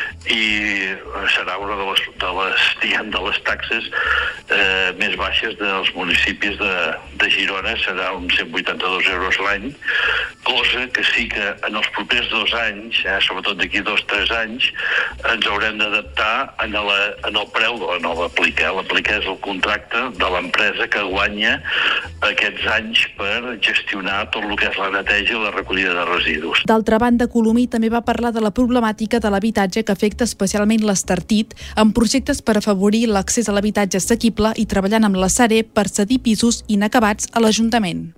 i serà una de les, de les, diguem, de les taxes eh, més baixes dels municipis de, de Girona, serà uns cent vuitanta-dos euros l'any, cosa que sí que en els propers dos anys, eh, sobretot d'aquí dos o tres anys, ens haurem d'adaptar en, la, en el preu de la nova aplica. L'aplica és el contracte de l'empresa que guanya aquests anys per gestionar tot el que és la neteja i la recollida de residus. D'altra banda, Colomí també va parlar de la problemàtica de l'habitatge que afecta especialment l'Estartit, amb projectes per afavorir l'accés a l'habitatge assequible i treballant amb la Sareb per cedir pisos inacabats a l'Ajuntament.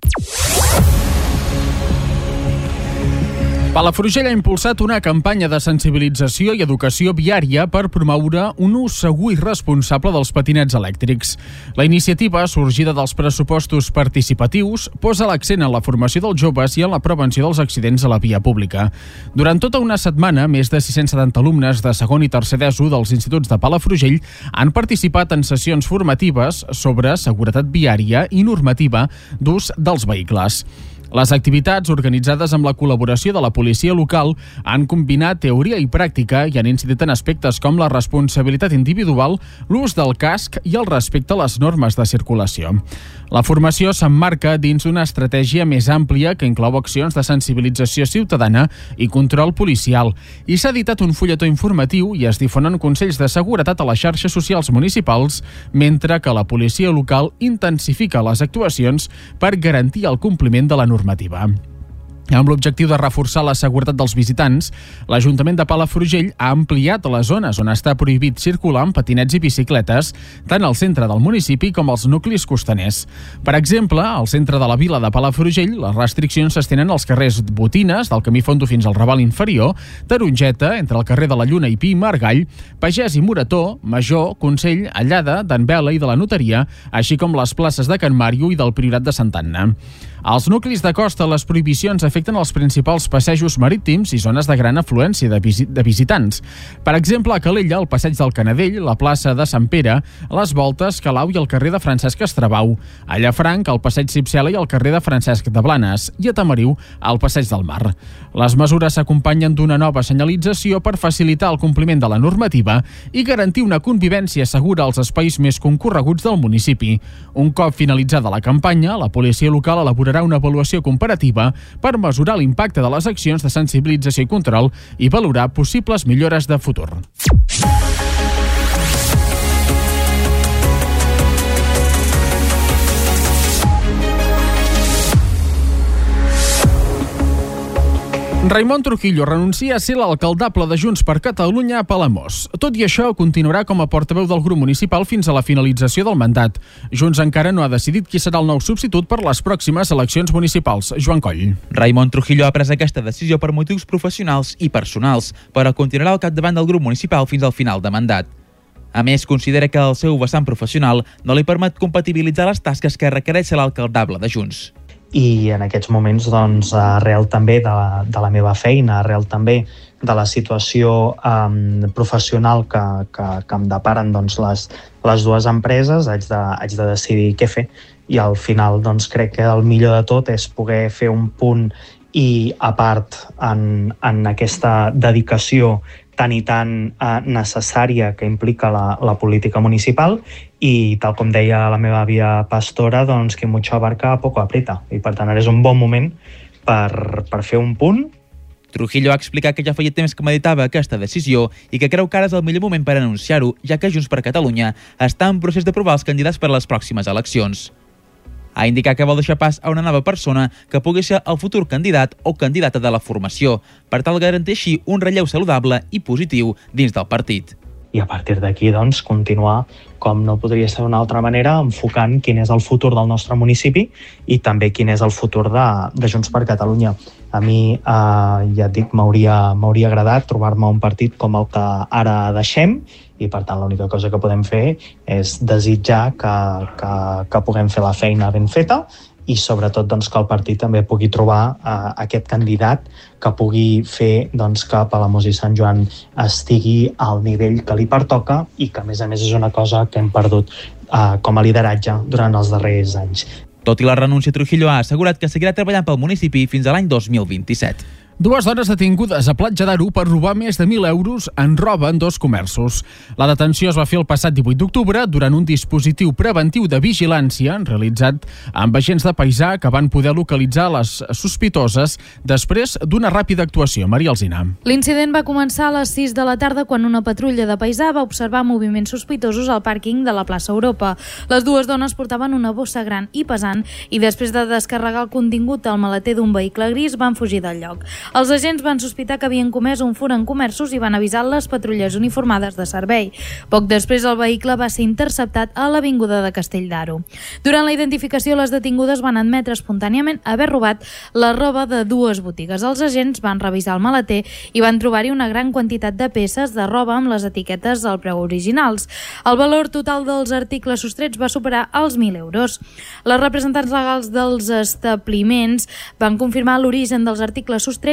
Palafrugell ha impulsat una campanya de sensibilització i educació viària per promoure un ús segur i responsable dels patinets elèctrics. La iniciativa, sorgida dels pressupostos participatius, posa l'accent en la formació dels joves i en la prevenció dels accidents a la via pública. Durant tota una setmana, més de sis-cents setanta alumnes de segon i tercer d'ESO dels instituts de Palafrugell han participat en sessions formatives sobre seguretat viària i normativa d'ús dels vehicles. Les activitats, organitzades amb la col·laboració de la policia local, han combinat teoria i pràctica i han incidit en aspectes com la responsabilitat individual, l'ús del casc i el respecte a les normes de circulació. La formació s'emmarca dins d'una estratègia més àmplia que inclou accions de sensibilització ciutadana i control policial, i s'ha editat un fulletó informatiu i es difonen consells de seguretat a les xarxes socials municipals, mentre que la policia local intensifica les actuacions per garantir el compliment de la normativa. Amb l'objectiu de reforçar la seguretat dels visitants, l'Ajuntament de Palafrugell ha ampliat les zones on està prohibit circular amb patinets i bicicletes, tant al centre del municipi com als nuclis costaners. Per exemple, al centre de la vila de Palafrugell, les restriccions s'estenen als carrers Botines, del Camí Fondo fins al Raval Inferior, Tarongeta, entre el carrer de la Lluna i Pi i Margall, Pagès i Morató, Major, Consell, Allada, d'en Vela i de la Notaria, així com les places de Can Màrio i del Priorat de Sant Anna. Als nuclis de costa, les prohibicions afecten els principals passejos marítims i zones de gran afluència de, visi de visitants. Per exemple, a Calella, el passeig del Canadell, la plaça de Sant Pere, les Voltes, Calau i el carrer de Francesc Estrabau. A Llafranc, el passeig Cipsela i el carrer de Francesc de Blanes. I a Tamariu, el passeig del Mar. Les mesures s'acompanyen d'una nova senyalització per facilitar el compliment de la normativa i garantir una convivència segura als espais més concorreguts del municipi. Un cop finalitzada la campanya, la policia local elaborarà una avaluació comparativa per mesurar l'impacte de les accions de sensibilització i control i valorar possibles millores de futur. Raimon Trujillo renuncia a ser l'alcaldable de Junts per Catalunya a Palamós. Tot i això, continuarà com a portaveu del grup municipal fins a la finalització del mandat. Junts encara no ha decidit qui serà el nou substitut per les pròximes eleccions municipals. Joan Coll. Raimon Trujillo ha pres aquesta decisió per motius professionals i personals, però continuarà al capdavant del grup municipal fins al final de mandat. A més, considera que el seu vessant professional no li permet compatibilitzar les tasques que requereix ser l'alcaldable de Junts. I en aquests moments, doncs, arrel també de la, de la meva feina, arrel també de la situació um, professional que, que, que em deparen doncs, les, les dues empreses, haig de, haig de decidir què fer. I al final doncs, crec que el millor de tot és poder fer un punt i, a part, en, en aquesta dedicació tan i tan eh, necessària que implica la, la política municipal i, tal com deia la meva àvia pastora, doncs que mucho abarca poco aprieta. I per tant, ara és un bon moment per, per fer un punt. Trujillo ha explicat que ja feia temps que meditava aquesta decisió i que creu que ara és el millor moment per anunciar-ho, ja que Junts per Catalunya està en procés d'aprovar els candidats per a les pròximes eleccions. Ha indicat que vol deixar pas a una nova persona que pugui ser el futur candidat o candidata de la formació, per tal de garantir així un relleu saludable i positiu dins del partit. I a partir d'aquí, doncs, continuar, com no podria ser d'una altra manera, enfocant quin és el futur del nostre municipi i també quin és el futur de, de Junts per Catalunya. A mi, eh, ja et dic, m'hauria m'hauria agradat trobar-me un partit com el que ara deixem i, per tant, l'única cosa que podem fer és desitjar que, que, que puguem fer la feina ben feta i, sobretot, doncs, que el partit també pugui trobar eh, aquest candidat que pugui fer doncs, que Palamós i Sant Joan estigui al nivell que li pertoca i que, a més a més, és una cosa que hem perdut eh, com a lideratge durant els darrers anys. Tot i la renúncia, Trujillo ha assegurat que seguirà treballant pel municipi fins a l'any dos mil vint-i-set. Dues dones detingudes a Platja d'Aro per robar més de mil euros en roba en dos comerços. La detenció es va fer el passat divuit d'octubre durant un dispositiu preventiu de vigilància realitzat amb agents de paisà que van poder localitzar les sospitoses després d'una ràpida actuació. Maria Alsina. L'incident va començar a les sis de la tarda quan una patrulla de paisà va observar moviments sospitosos al pàrquing de la plaça Europa. Les dues dones portaven una bossa gran i pesant i després de descarregar el contingut al maleter d'un vehicle gris van fugir del lloc. Els agents van sospitar que havien comès un furt en comerços i van avisar les patrulles uniformades de servei. Poc després el vehicle va ser interceptat a l'avinguda de Castell d'Aro. Durant la identificació, les detingudes van admetre espontàniament haver robat la roba de dues botigues. Els agents van revisar el maleter i van trobar-hi una gran quantitat de peces de roba amb les etiquetes al preu originals. El valor total dels articles sostrets va superar els mil euros. Les representants legals dels establiments van confirmar l'origen dels articles sostrets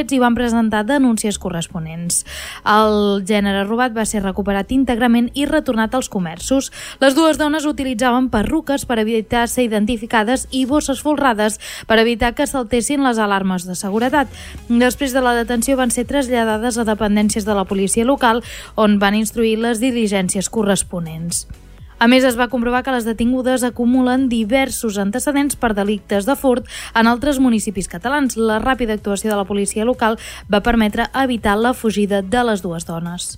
fets i van presentar denúncies corresponents. El gènere robat va ser recuperat íntegrament i retornat als comerços. Les dues dones utilitzaven perruques per evitar ser identificades i bosses folrades per evitar que saltessin les alarmes de seguretat. Després de la detenció van ser traslladades a dependències de la policia local, on van instruir les diligències corresponents. A més, es va comprovar que les detingudes acumulen diversos antecedents per delictes de furt en altres municipis catalans. La ràpida actuació de la policia local va permetre evitar la fugida de les dues dones.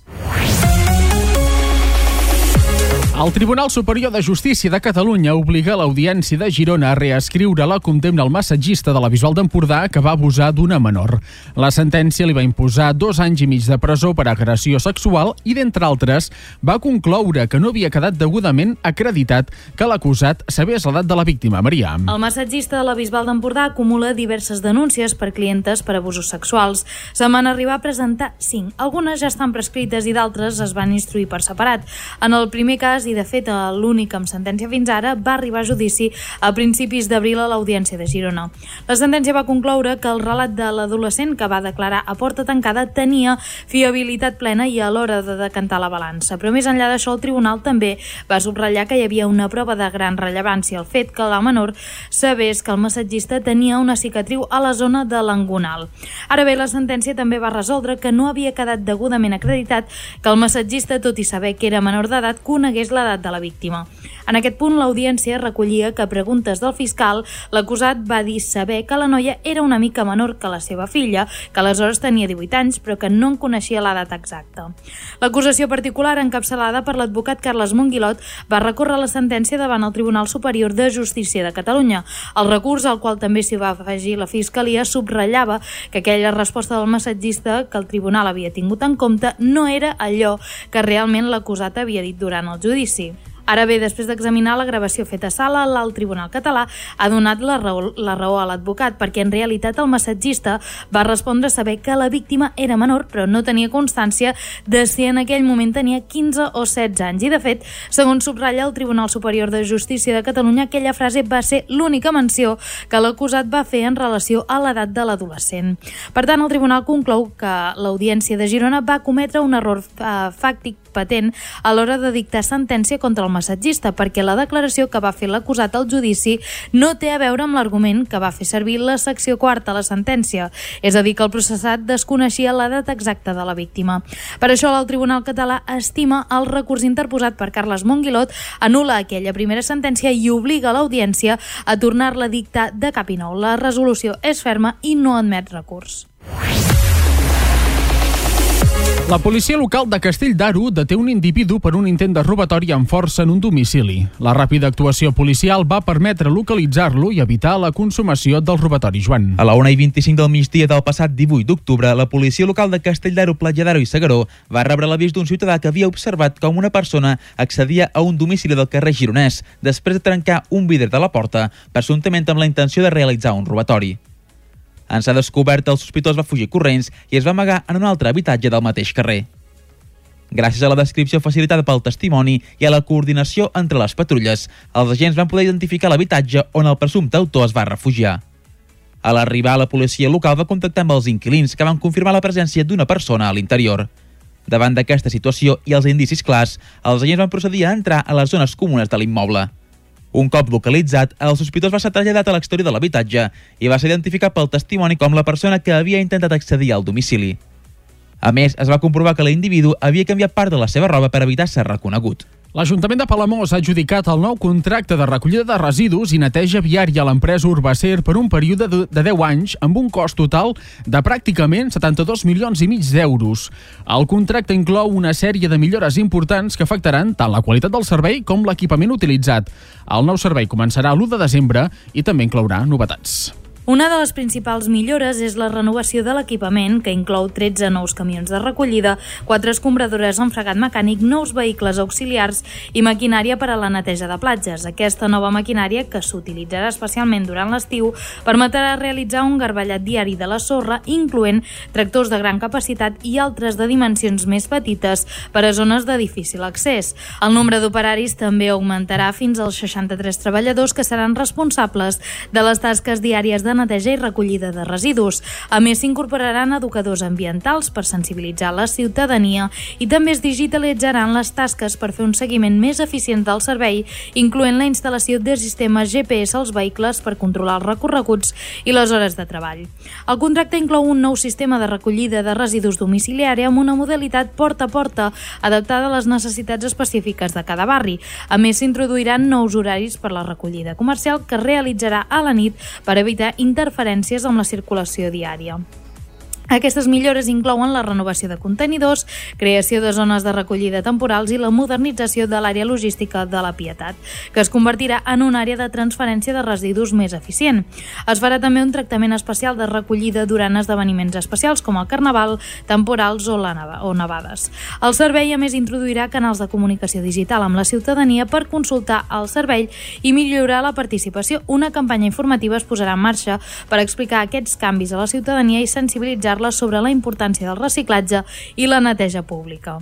El Tribunal Superior de Justícia de Catalunya obliga l'Audiència de Girona a reescriure la condemna al massatgista de la Bisbal d'Empordà que va abusar d'una menor. La sentència li va imposar dos anys i mig de presó per agressió sexual i, d'entre altres, va concloure que no havia quedat degudament acreditat que l'acusat sabés l'edat de la víctima. Maria. El massatgista de la Bisbal d'Empordà acumula diverses denúncies per clientes per abusos sexuals. Se'n van arribar a presentar cinc. Algunes ja estan prescrites i d'altres es van instruir per separat. En el primer cas, i de fet l'únic amb sentència fins ara, va arribar a judici a principis d'abril a l'Audiència de Girona. La sentència va concloure que el relat de l'adolescent que va declarar a porta tancada tenia fiabilitat plena i a l'hora de decantar la balança. Però més enllà d'això, el tribunal també va subratllar que hi havia una prova de gran rellevància, el fet que la menor sabés que el massatgista tenia una cicatriu a la zona de l'engonal. Ara bé, la sentència també va resoldre que no havia quedat degudament acreditat que el massatgista, tot i saber que era menor d'edat, conegués l'edat de la víctima. En aquest punt, l'audiència recollia que a preguntes del fiscal, l'acusat va dir saber que la noia era una mica menor que la seva filla, que aleshores tenia divuit anys, però que no en coneixia l'edat exacta. L'acusació particular, encapçalada per l'advocat Carles Monguilot, va recórrer la sentència davant el Tribunal Superior de Justícia de Catalunya. El recurs, al qual també s'hi va afegir la Fiscalia, subratllava que aquella resposta del massatgista que el tribunal havia tingut en compte no era allò que realment l'acusat havia dit durant el judici. Ara bé, després d'examinar la gravació feta a sala, l'Alt Tribunal Català ha donat la raó, la raó a l'advocat, perquè en realitat el massatgista va respondre saber que la víctima era menor, però no tenia constància de si en aquell moment tenia quinze o setze anys. I, de fet, segons subratlla el Tribunal Superior de Justícia de Catalunya, aquella frase va ser l'única menció que l'acusat va fer en relació a l'edat de l'adolescent. Per tant, el tribunal conclou que l'Audiència de Girona va cometre un error eh, fàctic patent a l'hora de dictar sentència contra el massatgista, perquè la declaració que va fer l'acusat al judici no té a veure amb l'argument que va fer servir la secció quarta a la sentència, és a dir, que el processat desconeixia l'edat exacta de la víctima. Per això, el Tribunal Català estima el recurs interposat per Carles Monguilot, anul·la aquella primera sentència i obliga l'audiència a tornar-la a dictar de cap i nou. La resolució és ferma i no admet recurs. La policia local de Castell d'Aro deté un individu per un intent de robatori amb força en un domicili. La ràpida actuació policial va permetre localitzar-lo i evitar la consumació del robatori. Joan. A la una i vint-i-cinc del migdia del passat divuit d'octubre, la policia local de Castell d'Aro, Platja d'Aro i Segaró va rebre l'avís d'un ciutadà que havia observat com una persona accedia a un domicili del carrer Gironès després de trencar un vidre de la porta, presumptament amb la intenció de realitzar un robatori. En s'ha descobert, el sospitós va fugir corrents i es va amagar en un altre habitatge del mateix carrer. Gràcies a la descripció facilitada pel testimoni i a la coordinació entre les patrulles, els agents van poder identificar l'habitatge on el presumpte autor es va refugiar. A l'arribar, la policia local va contactar amb els inquilins, que van confirmar la presència d'una persona a l'interior. Davant d'aquesta situació i els indicis clars, els agents van procedir a entrar a les zones comunes de l'immoble. Un cop localitzat, el sospitós va ser traslladat a l'exterior de l'habitatge i va ser identificat pel testimoni com la persona que havia intentat accedir al domicili. A més, es va comprovar que l'individu havia canviat part de la seva roba per evitar ser reconegut. L'Ajuntament de Palamós ha adjudicat el nou contracte de recollida de residus i neteja viària a l'empresa Urbacer per un període de deu anys amb un cost total de pràcticament setanta-dos milions i mig d'euros. El contracte inclou una sèrie de millores importants que afectaran tant la qualitat del servei com l'equipament utilitzat. El nou servei començarà l'u de desembre i també inclourà novetats. Una de les principals millores és la renovació de l'equipament, que inclou tretze nous camions de recollida, quatre escombradores amb fregat mecànic, nous vehicles auxiliars i maquinària per a la neteja de platges. Aquesta nova maquinària, que s'utilitzarà especialment durant l'estiu, permetrà realitzar un garballat diari de la sorra, incloent tractors de gran capacitat i altres de dimensions més petites per a zones de difícil accés. El nombre d'operaris també augmentarà fins als seixanta-tres treballadors que seran responsables de les tasques diàries de de neteja i recollida de residus. A més, s'incorporaran educadors ambientals per sensibilitzar la ciutadania i també es digitalitzaran les tasques per fer un seguiment més eficient del servei, incloent la instal·lació de sistemes G P S als vehicles per controlar els recorreguts i les hores de treball. El contracte inclou un nou sistema de recollida de residus domiciliària amb una modalitat porta a porta, adaptada a les necessitats específiques de cada barri. A més, s'introduiran nous horaris per la recollida comercial que es realitzarà a la nit per evitar interferències amb la circulació diària. Aquestes millores inclouen la renovació de contenidors, creació de zones de recollida temporals i la modernització de l'àrea logística de la Pietat, que es convertirà en una àrea de transferència de residus més eficient. Es farà també un tractament especial de recollida durant esdeveniments especials com el Carnaval, temporals o, la neva, o nevades. El servei, a més, introduirà canals de comunicació digital amb la ciutadania per consultar el servei i millorar la participació. Una campanya informativa es posarà en marxa per explicar aquests canvis a la ciutadania i sensibilitzar sobre la importància del reciclatge i la neteja pública.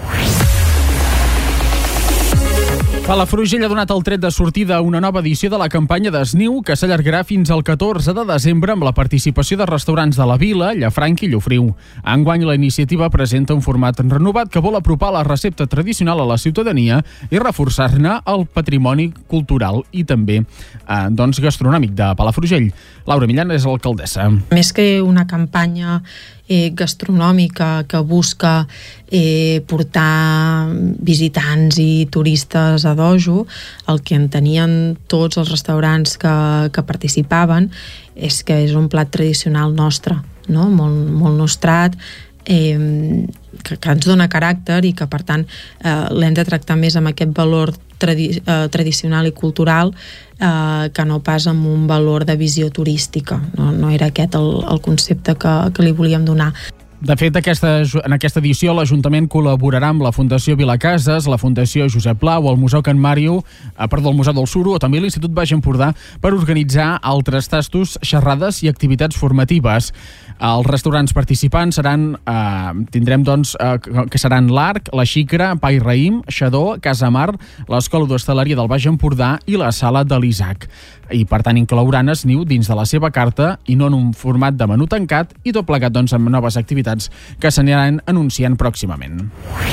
Palafrugell ha donat el tret de sortida a una nova edició de la campanya d'Esniu que s'allargarà fins al catorze de desembre amb la participació de restaurants de la Vila, Llafranc i Llofriu. Enguany la iniciativa presenta un format renovat que vol apropar la recepta tradicional a la ciutadania i reforçar-ne el patrimoni cultural i també eh, doncs, gastronòmic de Palafrugell. Laura Millán és l'alcaldessa. Més que una campanya eh, gastronòmica que busca eh, portar visitants i turistes a dojo, el que entenien tots els restaurants que, que participaven és que és un plat tradicional nostre, no? molt, molt nostrat, eh, que, que ens dona caràcter i que per tant eh, l'hem de tractar més amb aquest valor tradi eh, tradicional i cultural eh, que no pas amb un valor de visió turística. No, no era aquest el, el concepte que, que li volíem donar. De fet, aquesta, en aquesta edició l'Ajuntament col·laborarà amb la Fundació Vilacases, la Fundació Josep Pla o el Museu Can Màrio, eh, perdó, el Museu del Suro o també l'Institut Baix Empordà per organitzar altres tastos, xerrades i activitats formatives. Els restaurants participants seran, eh, tindrem doncs, eh, que seran l'Arc, la Xicra, Pa i Raïm, Xadó, Casa Mar, l'Escola d'Hostaleria del Baix Empordà i la Sala de l'Isaac. I per tant inclouran Esniu dins de la seva carta i no en un format de menú tancat i tot plegat doncs, amb noves activitats que s'aniran anunciant pròximament.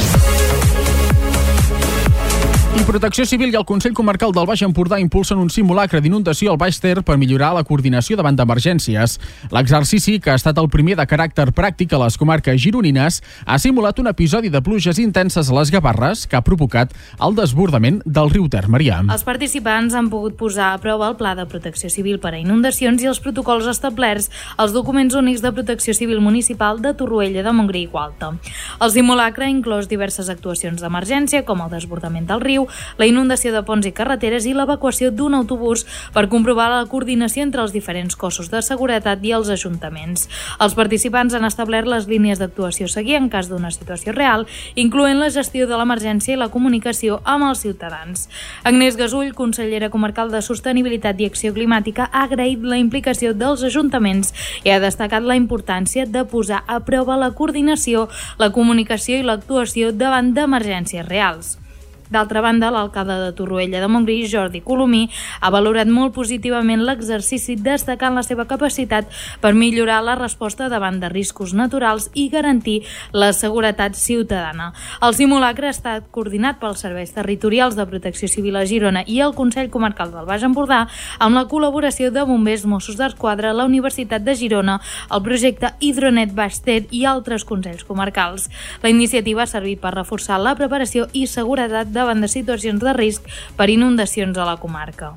I Protecció Civil i el Consell Comarcal del Baix Empordà impulsen un simulacre d'inundació al Baix Ter per millorar la coordinació davant d'emergències. L'exercici, que ha estat el primer de caràcter pràctic a les comarques gironines, ha simulat un episodi de pluges intenses a les Gavarres que ha provocat el desbordament del riu Ter. Maria. Els participants han pogut posar a prova el Pla de Protecció Civil per a inundacions i els protocols establerts als documents únics de Protecció Civil Municipal de Torroella de Montgrí i Gualta. El simulacre ha inclòs diverses actuacions d'emergència, com el desbordament del riu, la inundació de ponts i carreteres i l'evacuació d'un autobús per comprovar la coordinació entre els diferents cossos de seguretat i els ajuntaments. Els participants han establert les línies d'actuació a seguir en cas d'una situació real, incloent la gestió de l'emergència i la comunicació amb els ciutadans. Agnès Gasull, consellera comarcal de Sostenibilitat i Acció Climàtica, ha agraït la implicació dels ajuntaments i ha destacat la importància de posar a prova la coordinació, la comunicació i l'actuació davant d'emergències reals. D'altra banda, l'alcalde de Torroella de Montgrí, Jordi Colomí, ha valorat molt positivament l'exercici, destacant la seva capacitat per millorar la resposta davant de riscos naturals i garantir la seguretat ciutadana. El simulacre ha estat coordinat pels serveis territorials de Protecció Civil a Girona i el Consell Comarcal del Baix Empordà, amb la col·laboració de Bombers, Mossos d'Esquadra, la Universitat de Girona, el projecte Hidronet Baix Ter i altres consells comarcals. La iniciativa ha servit per reforçar la preparació i seguretat davant de situacions de risc per inundacions a la comarca.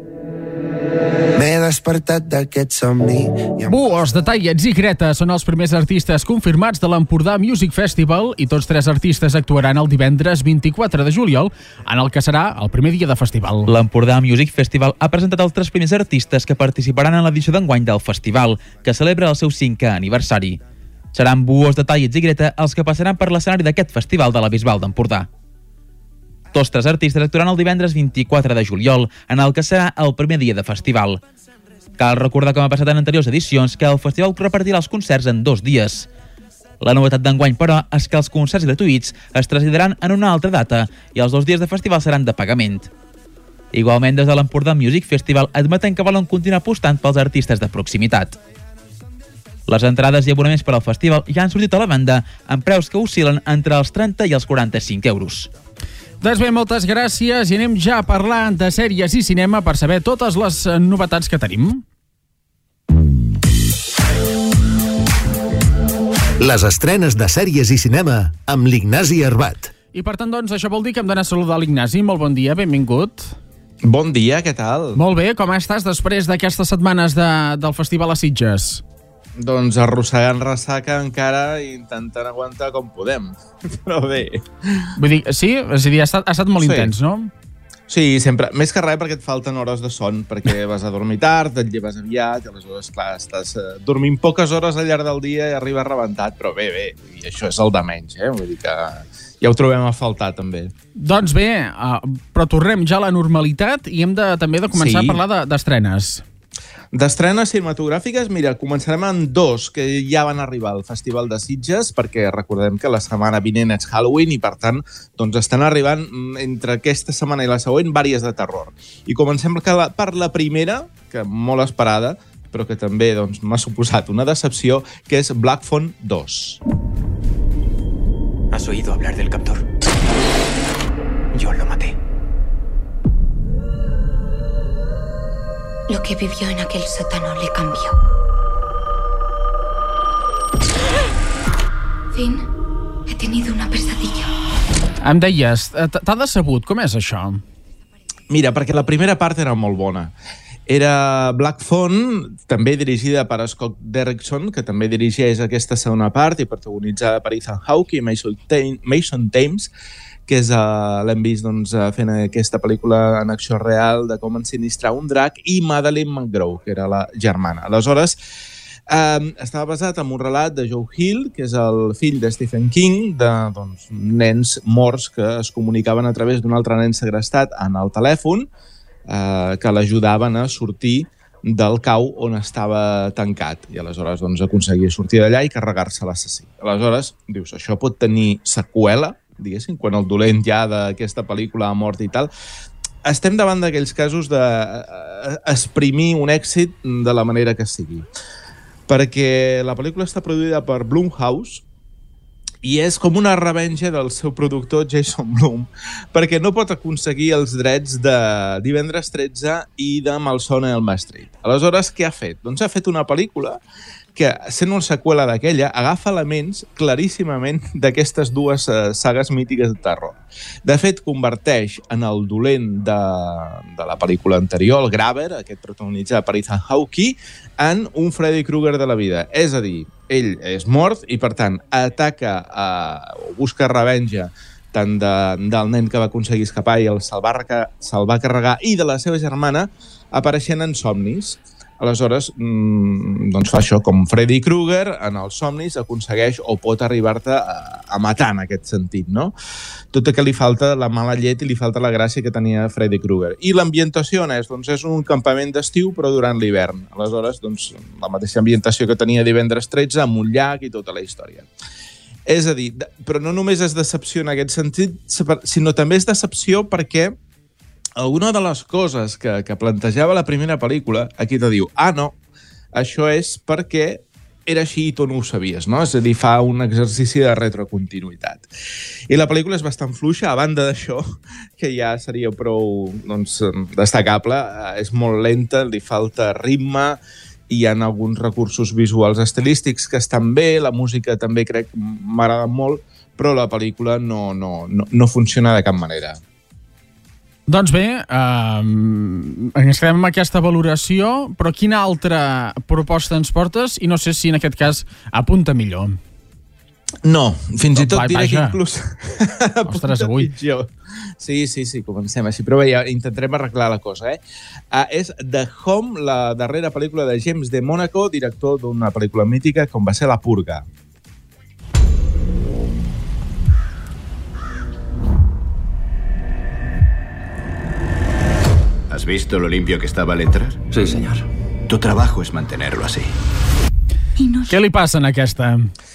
M'he despertat d'aquest somni. Buos, de Tallets i Greta són els primers artistes confirmats de l'Empordà Music Festival i tots tres artistes actuaran el divendres vint-i-quatre de juliol en el que serà el primer dia de festival. L'Empordà Music Festival ha presentat els tres primers artistes que participaran en l'edició d'enguany del festival, que celebra el seu cinquè aniversari. Seran Buos, de Tallets i Greta els que passaran per l'escenari d'aquest festival de la Bisbal d'Empordà. Tots tres artistes actuaran el divendres vint-i-quatre de juliol, en el que serà el primer dia de festival. Cal recordar, com ha passat en anteriors edicions, que el festival repartirà els concerts en dos dies. La novetat d'enguany, però, és que els concerts gratuïts es traslladaran en una altra data i els dos dies de festival seran de pagament. Igualment, des de l'Empordà Music Festival admeten que volen continuar apostant pels artistes de proximitat. Les entrades i abonaments per al festival ja han sortit a la venda amb preus que oscil·len entre els trenta i els quaranta-cinc euros. Doncs bé, moltes gràcies i anem ja a parlar de sèries i cinema per saber totes les novetats que tenim. Les estrenes de sèries i cinema amb l'Ignasi Arbat. I per tant, doncs, això vol dir que hem d'anar a saludar l'Ignasi. Molt bon dia, benvingut. Bon dia, què tal? Molt bé, com estàs després d'aquestes setmanes de, del Festival a Sitges? Doncs arrossegant ressaca encara i intentant aguantar com podem. Però bé. Vull dir, sí? És a dir, ha estat, ha estat molt sí. intens, no? Sí, sempre. Més que res perquè et falten hores de son, perquè vas a dormir tard, et lleves aviat, i aleshores, clar, estàs uh, dormint poques hores al llarg del dia i arribes rebentat, però bé, bé, i això és el de menys, eh? Vull dir que ja ho trobem a faltar, també. Doncs bé, uh, però tornem ja a la normalitat i hem de, també de començar sí. a parlar de, d'estrenes. D'estrenes cinematogràfiques, mira, començarem amb dos que ja van arribar al Festival de Sitges, perquè recordem que la setmana vinent és Halloween i, per tant, doncs estan arribant entre aquesta setmana i la següent vàries de terror. I comencem per la primera, que molt esperada, però que també doncs, m'ha suposat una decepció, que és Black Phone dos. ¿Has oído hablar del captor? Yo lo maté. Lo que vivió en aquel sótano le cambió. Finn, he tenido una pesadilla. Em deies, t'ha decebut? Com és això? Mira, perquè la primera part era molt bona. Era Black Phone, també dirigida per Scott Derrickson, que també dirigeix aquesta segona part i protagonitzada per Ethan Hawke i Mason Thames, que és, uh, l'hem vist doncs, fent aquesta pel·lícula en acció real de com ensinistrar un drac, i Madeleine McGraw, que era la germana. Aleshores, um, estava basat en un relat de Joe Hill, que és el fill de Stephen King, de doncs, nens morts que es comunicaven a través d'un altre nen segrestat en el telèfon, uh, que l'ajudaven a sortir del cau on estava tancat. I aleshores doncs, aconseguia sortir d'allà i carregar-se l'assassí. Aleshores, dius, això pot tenir seqüela? Diguéssim, quan el dolent ja d'aquesta pel·lícula ha mort i tal. Estem davant d'aquells casos d'esprimir un èxit de la manera que sigui. Perquè la pel·lícula està produïda per Blumhouse i és com una revenja del seu productor Jason Blum, perquè no pot aconseguir els drets de Divendres tretze i de Malsona i el Maastricht. Aleshores, què ha fet? Doncs ha fet una pel·lícula que, sent una seqüela d'aquella, agafa elements claríssimament d'aquestes dues uh, sagues mítiques de terror. De fet, converteix en el dolent de, de la pel·lícula anterior, el Graver, aquest protagonitzat per Ethan Hawke, en un Freddy Krueger de la vida. És a dir, ell és mort i, per tant, ataca uh, o busca revenja tant de, del nen que va aconseguir escapar i el se'l va, se'l va carregar, i de la seva germana apareixent en somnis. Aleshores, doncs fa això, com Freddy Krueger, en els somnis aconsegueix o pot arribar-te a, a matar en aquest sentit, no? Tot i que li falta la mala llet i li falta la gràcia que tenia Freddy Krueger. I l'ambientació on és? Doncs és un campament d'estiu, però durant l'hivern. Aleshores, doncs, la mateixa ambientació que tenia Divendres tretze, amb un llac i tota la història. És a dir, però no només és decepció en aquest sentit, sinó també és decepció perquè alguna de les coses que, que plantejava la primera pel·lícula, aquí te diu, ah, no, això és perquè era així i tu no ho sabies, no? És a dir, fa un exercici de retrocontinuïtat. I la pel·lícula és bastant fluixa, a banda d'això, que ja seria prou doncs, destacable, és molt lenta, li falta ritme, hi ha alguns recursos visuals estilístics que estan bé, la música també crec m'agrada molt, però la pel·lícula no, no, no, no funciona de cap manera. Doncs bé, eh, ens quedem amb aquesta valoració, però quina altra proposta ens portes? I no sé si en aquest cas apunta millor. No, fins i tot Vai, diré vaja. que inclús Ostres, avui. pitjor. Sí, sí, sí, comencem així, però bé, ja intentarem arreglar la cosa, eh? Uh, és The Home, la darrera pel·lícula de James de Monaco, director d'una pel·lícula mítica com va ser La Purga. ¿Has visto lo limpio que estaba al entrar? Sí, señor. Tu trabajo es mantenerlo así. Què li passa en aquesta?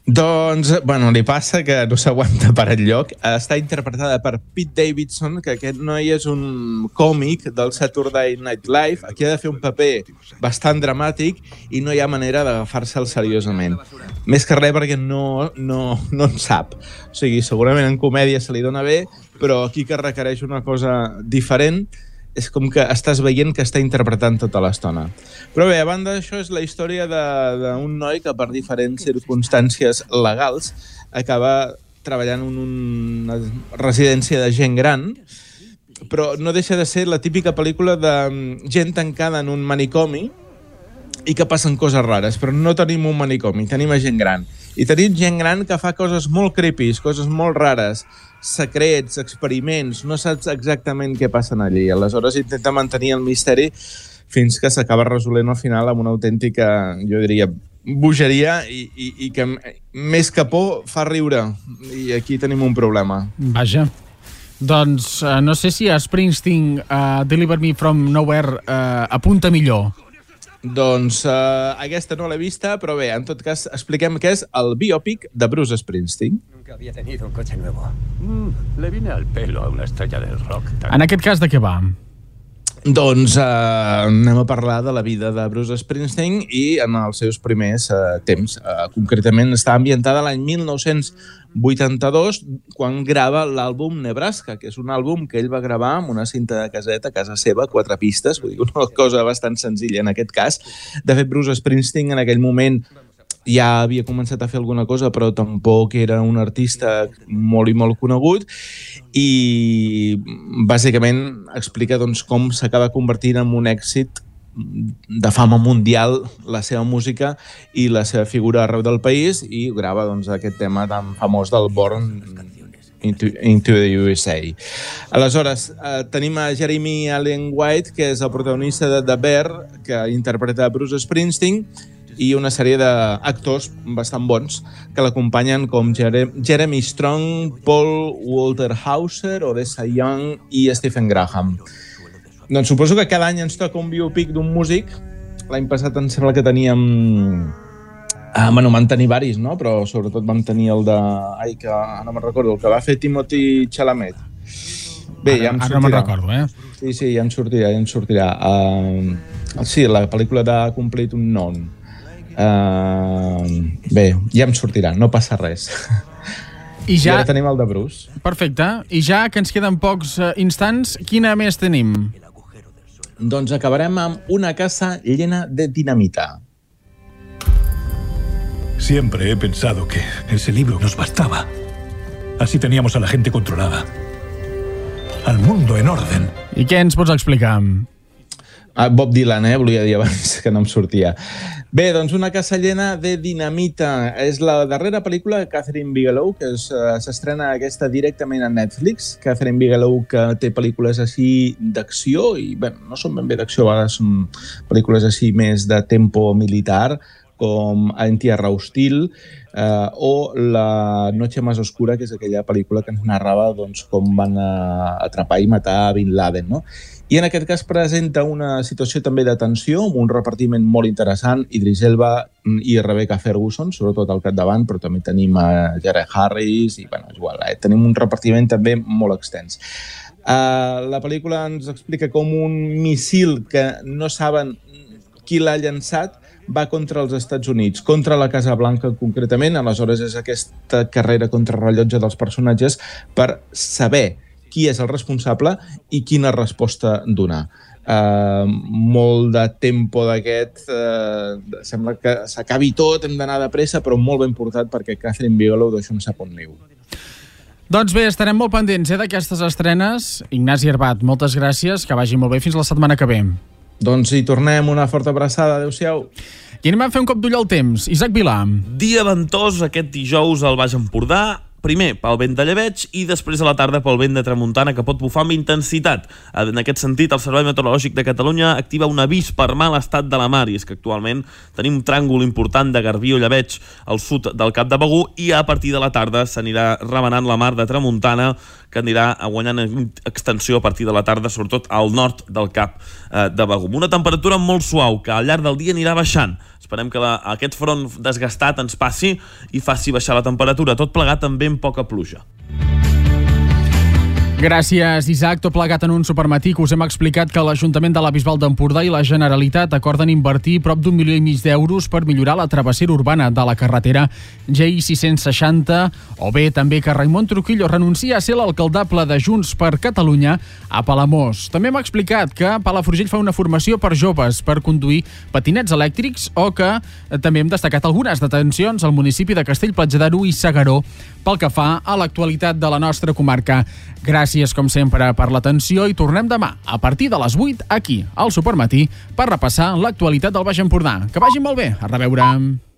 Doncs, bueno, li passa que no s'aguanta per enlloc. Està interpretada per Pete Davidson, que aquest noi és un còmic del Saturday Night Live. Aquí ha de fer un paper bastant dramàtic i no hi ha manera d'agafar-se'l seriosament. Més que res perquè no, no, no en sap. O sigui, segurament en comèdia se li dona bé, però aquí que requereix una cosa diferent és com que estàs veient que està interpretant tota l'estona. Però bé, a banda d'això, és la història d'un noi que per diferents circumstàncies legals acaba treballant en una residència de gent gran, però no deixa de ser la típica pel·lícula de gent tancada en un manicomi i que passen coses rares, però no tenim un manicomi, tenim a gent gran. I tenim gent gran que fa coses molt creepy, coses molt rares, secrets, experiments, no saps exactament què passen allí. Aleshores intenta mantenir el misteri fins que s'acaba resolent al final amb una autèntica, jo diria, bogeria i, i, i que més que por fa riure. I aquí tenim un problema. Vaja. Doncs uh, no sé si a Springsteen uh, Deliver Me From Nowhere uh, apunta millor. Doncs uh, aquesta no l'he vista, però bé, en tot cas expliquem què és el biòpic de Bruce Springsteen. Nunca había tenido un coche nuevo. Mm, le vine al pelo a una estrella del rock. Tan... En aquest cas, de què va? Doncs uh, anem a parlar de la vida de Bruce Springsteen i en els seus primers uh, temps. Uh, concretament està ambientada l'any mil nou-cents vuitanta-dos, quan grava l'àlbum Nebraska, que és un àlbum que ell va gravar amb una cinta de caseta a casa seva, quatre pistes, vull dir, una cosa bastant senzilla en aquest cas. De fet, Bruce Springsteen en aquell moment ja havia començat a fer alguna cosa, però tampoc era un artista molt i molt conegut, i bàsicament explica doncs, com s'acaba convertint en un èxit de fama mundial la seva música i la seva figura arreu del país, i grava doncs, aquest tema tan famós del Born into, into the U S A. Aleshores, eh, tenim a Jeremy Allen White, que és el protagonista de The Bear, que interpreta Bruce Springsteen, i una sèrie d'actors bastant bons que l'acompanyen, com Jeremy Strong, Paul Walter Hauser, Odessa Young i Stephen Graham. Doncs suposo que cada any ens toca un biòpic d'un músic. L'any passat em sembla que teníem... Ah, bueno, vam tenir varis, no? Però sobretot vam tenir el de... Ai, que no me'n recordo, el que va fer Timothy Chalamet. Bé, ara, ja em sortirà. Ara no me'n recordo, eh? Sí, sí, ja em sortirà, ja em sortirà. Uh, sí, la pel·lícula de Complete Unknown. Uh, bé, ja em sortirà, no passa res. I ja... I ara tenim el de Bruce. Perfecte. I ja que ens queden pocs uh, instants, quina més tenim? Doncs acabarem amb Una casa llena de dinamita. Siempre he pensado que ese libro nos bastaba. Así teníamos a la gente controlada. Al mundo en orden. I què ens pots explicar? Ah, Bob Dylan, eh? Volia dir abans que no em sortia. Bé, doncs Una casa llena de dinamita és la darrera pel·lícula de Catherine Bigelow, que s'estrena aquesta directament a Netflix. Catherine Bigelow, que té pel·lícules així d'acció, i bé, no són ben bé d'acció, a vegades són pel·lícules així més de tempo militar, com En Tierra Hostil, eh, o La noche más oscura, que és aquella pel·lícula que ens narrava doncs, com van atrapar i matar a Bin Laden, no? I en aquest cas presenta una situació també de tensió, amb un repartiment molt interessant, Idris Elba i Rebecca Ferguson, sobretot al capdavant, però també tenim a Jared Harris, i bueno, és igual, eh? Tenim un repartiment també molt extens. Uh, la pel·lícula ens explica com un missil que no saben qui l'ha llançat va contra els Estats Units, contra la Casa Blanca concretament. Aleshores és aquesta carrera contrarrellotge dels personatges per saber qui és el responsable i quina resposta donar. Uh, molt de tempo d'aquest, uh, sembla que s'acabi tot, hem d'anar de pressa, però molt ben portat perquè Catherine Bigelow d'això en sap on niu. Doncs bé, estarem molt pendents eh, d'aquestes estrenes. Ignasi Herbat, moltes gràcies, que vagi molt bé fins la setmana que ve. Doncs hi tornem, una forta abraçada, adeu-siau. I anem a fer un cop d'ull al temps. Isaac Vilà. Dia ventós aquest dijous al Baix Empordà, primer pel vent de llebeig i després a la tarda pel vent de tramuntana, que pot bufar amb intensitat. En aquest sentit, el Servei Meteorològic de Catalunya activa un avís per mal estat de la mar, i és que actualment tenim un tràngol important de garbí o llebeig al sud del Cap de Begur, i a partir de la tarda s'anirà remenant la mar de tramuntana, que anirà guanyant extensió a partir de la tarda, sobretot al nord del Cap de Begur. Una temperatura molt suau que al llarg del dia anirà baixant, Esperem que la, aquest front desgastat ens passi i faci baixar la temperatura, tot plegat amb ben poca pluja. Gràcies, Isaac. Tot plegat en un supermatí que us hem explicat que l'Ajuntament de la Bisbal d'Empordà i la Generalitat acorden invertir prop d'un milió i mig d'euros per millorar la travessera urbana de la carretera G I sis-cents seixanta, o bé també que Raimon Trujillo renuncia a ser l'alcaldable de Junts per Catalunya a Palamós. També hem explicat que Palafrugell fa una formació per joves per conduir patinets elèctrics, o que també hem destacat algunes detencions al municipi de Castell-Platja d'Aro i S'Agaró pel que fa a l'actualitat de la nostra comarca. Gràcies, com sempre, per l'atenció i tornem demà, a partir de les vuit, aquí, al Supermatí, per repassar l'actualitat del Baix Empordà. Que vagi molt bé. A reveure.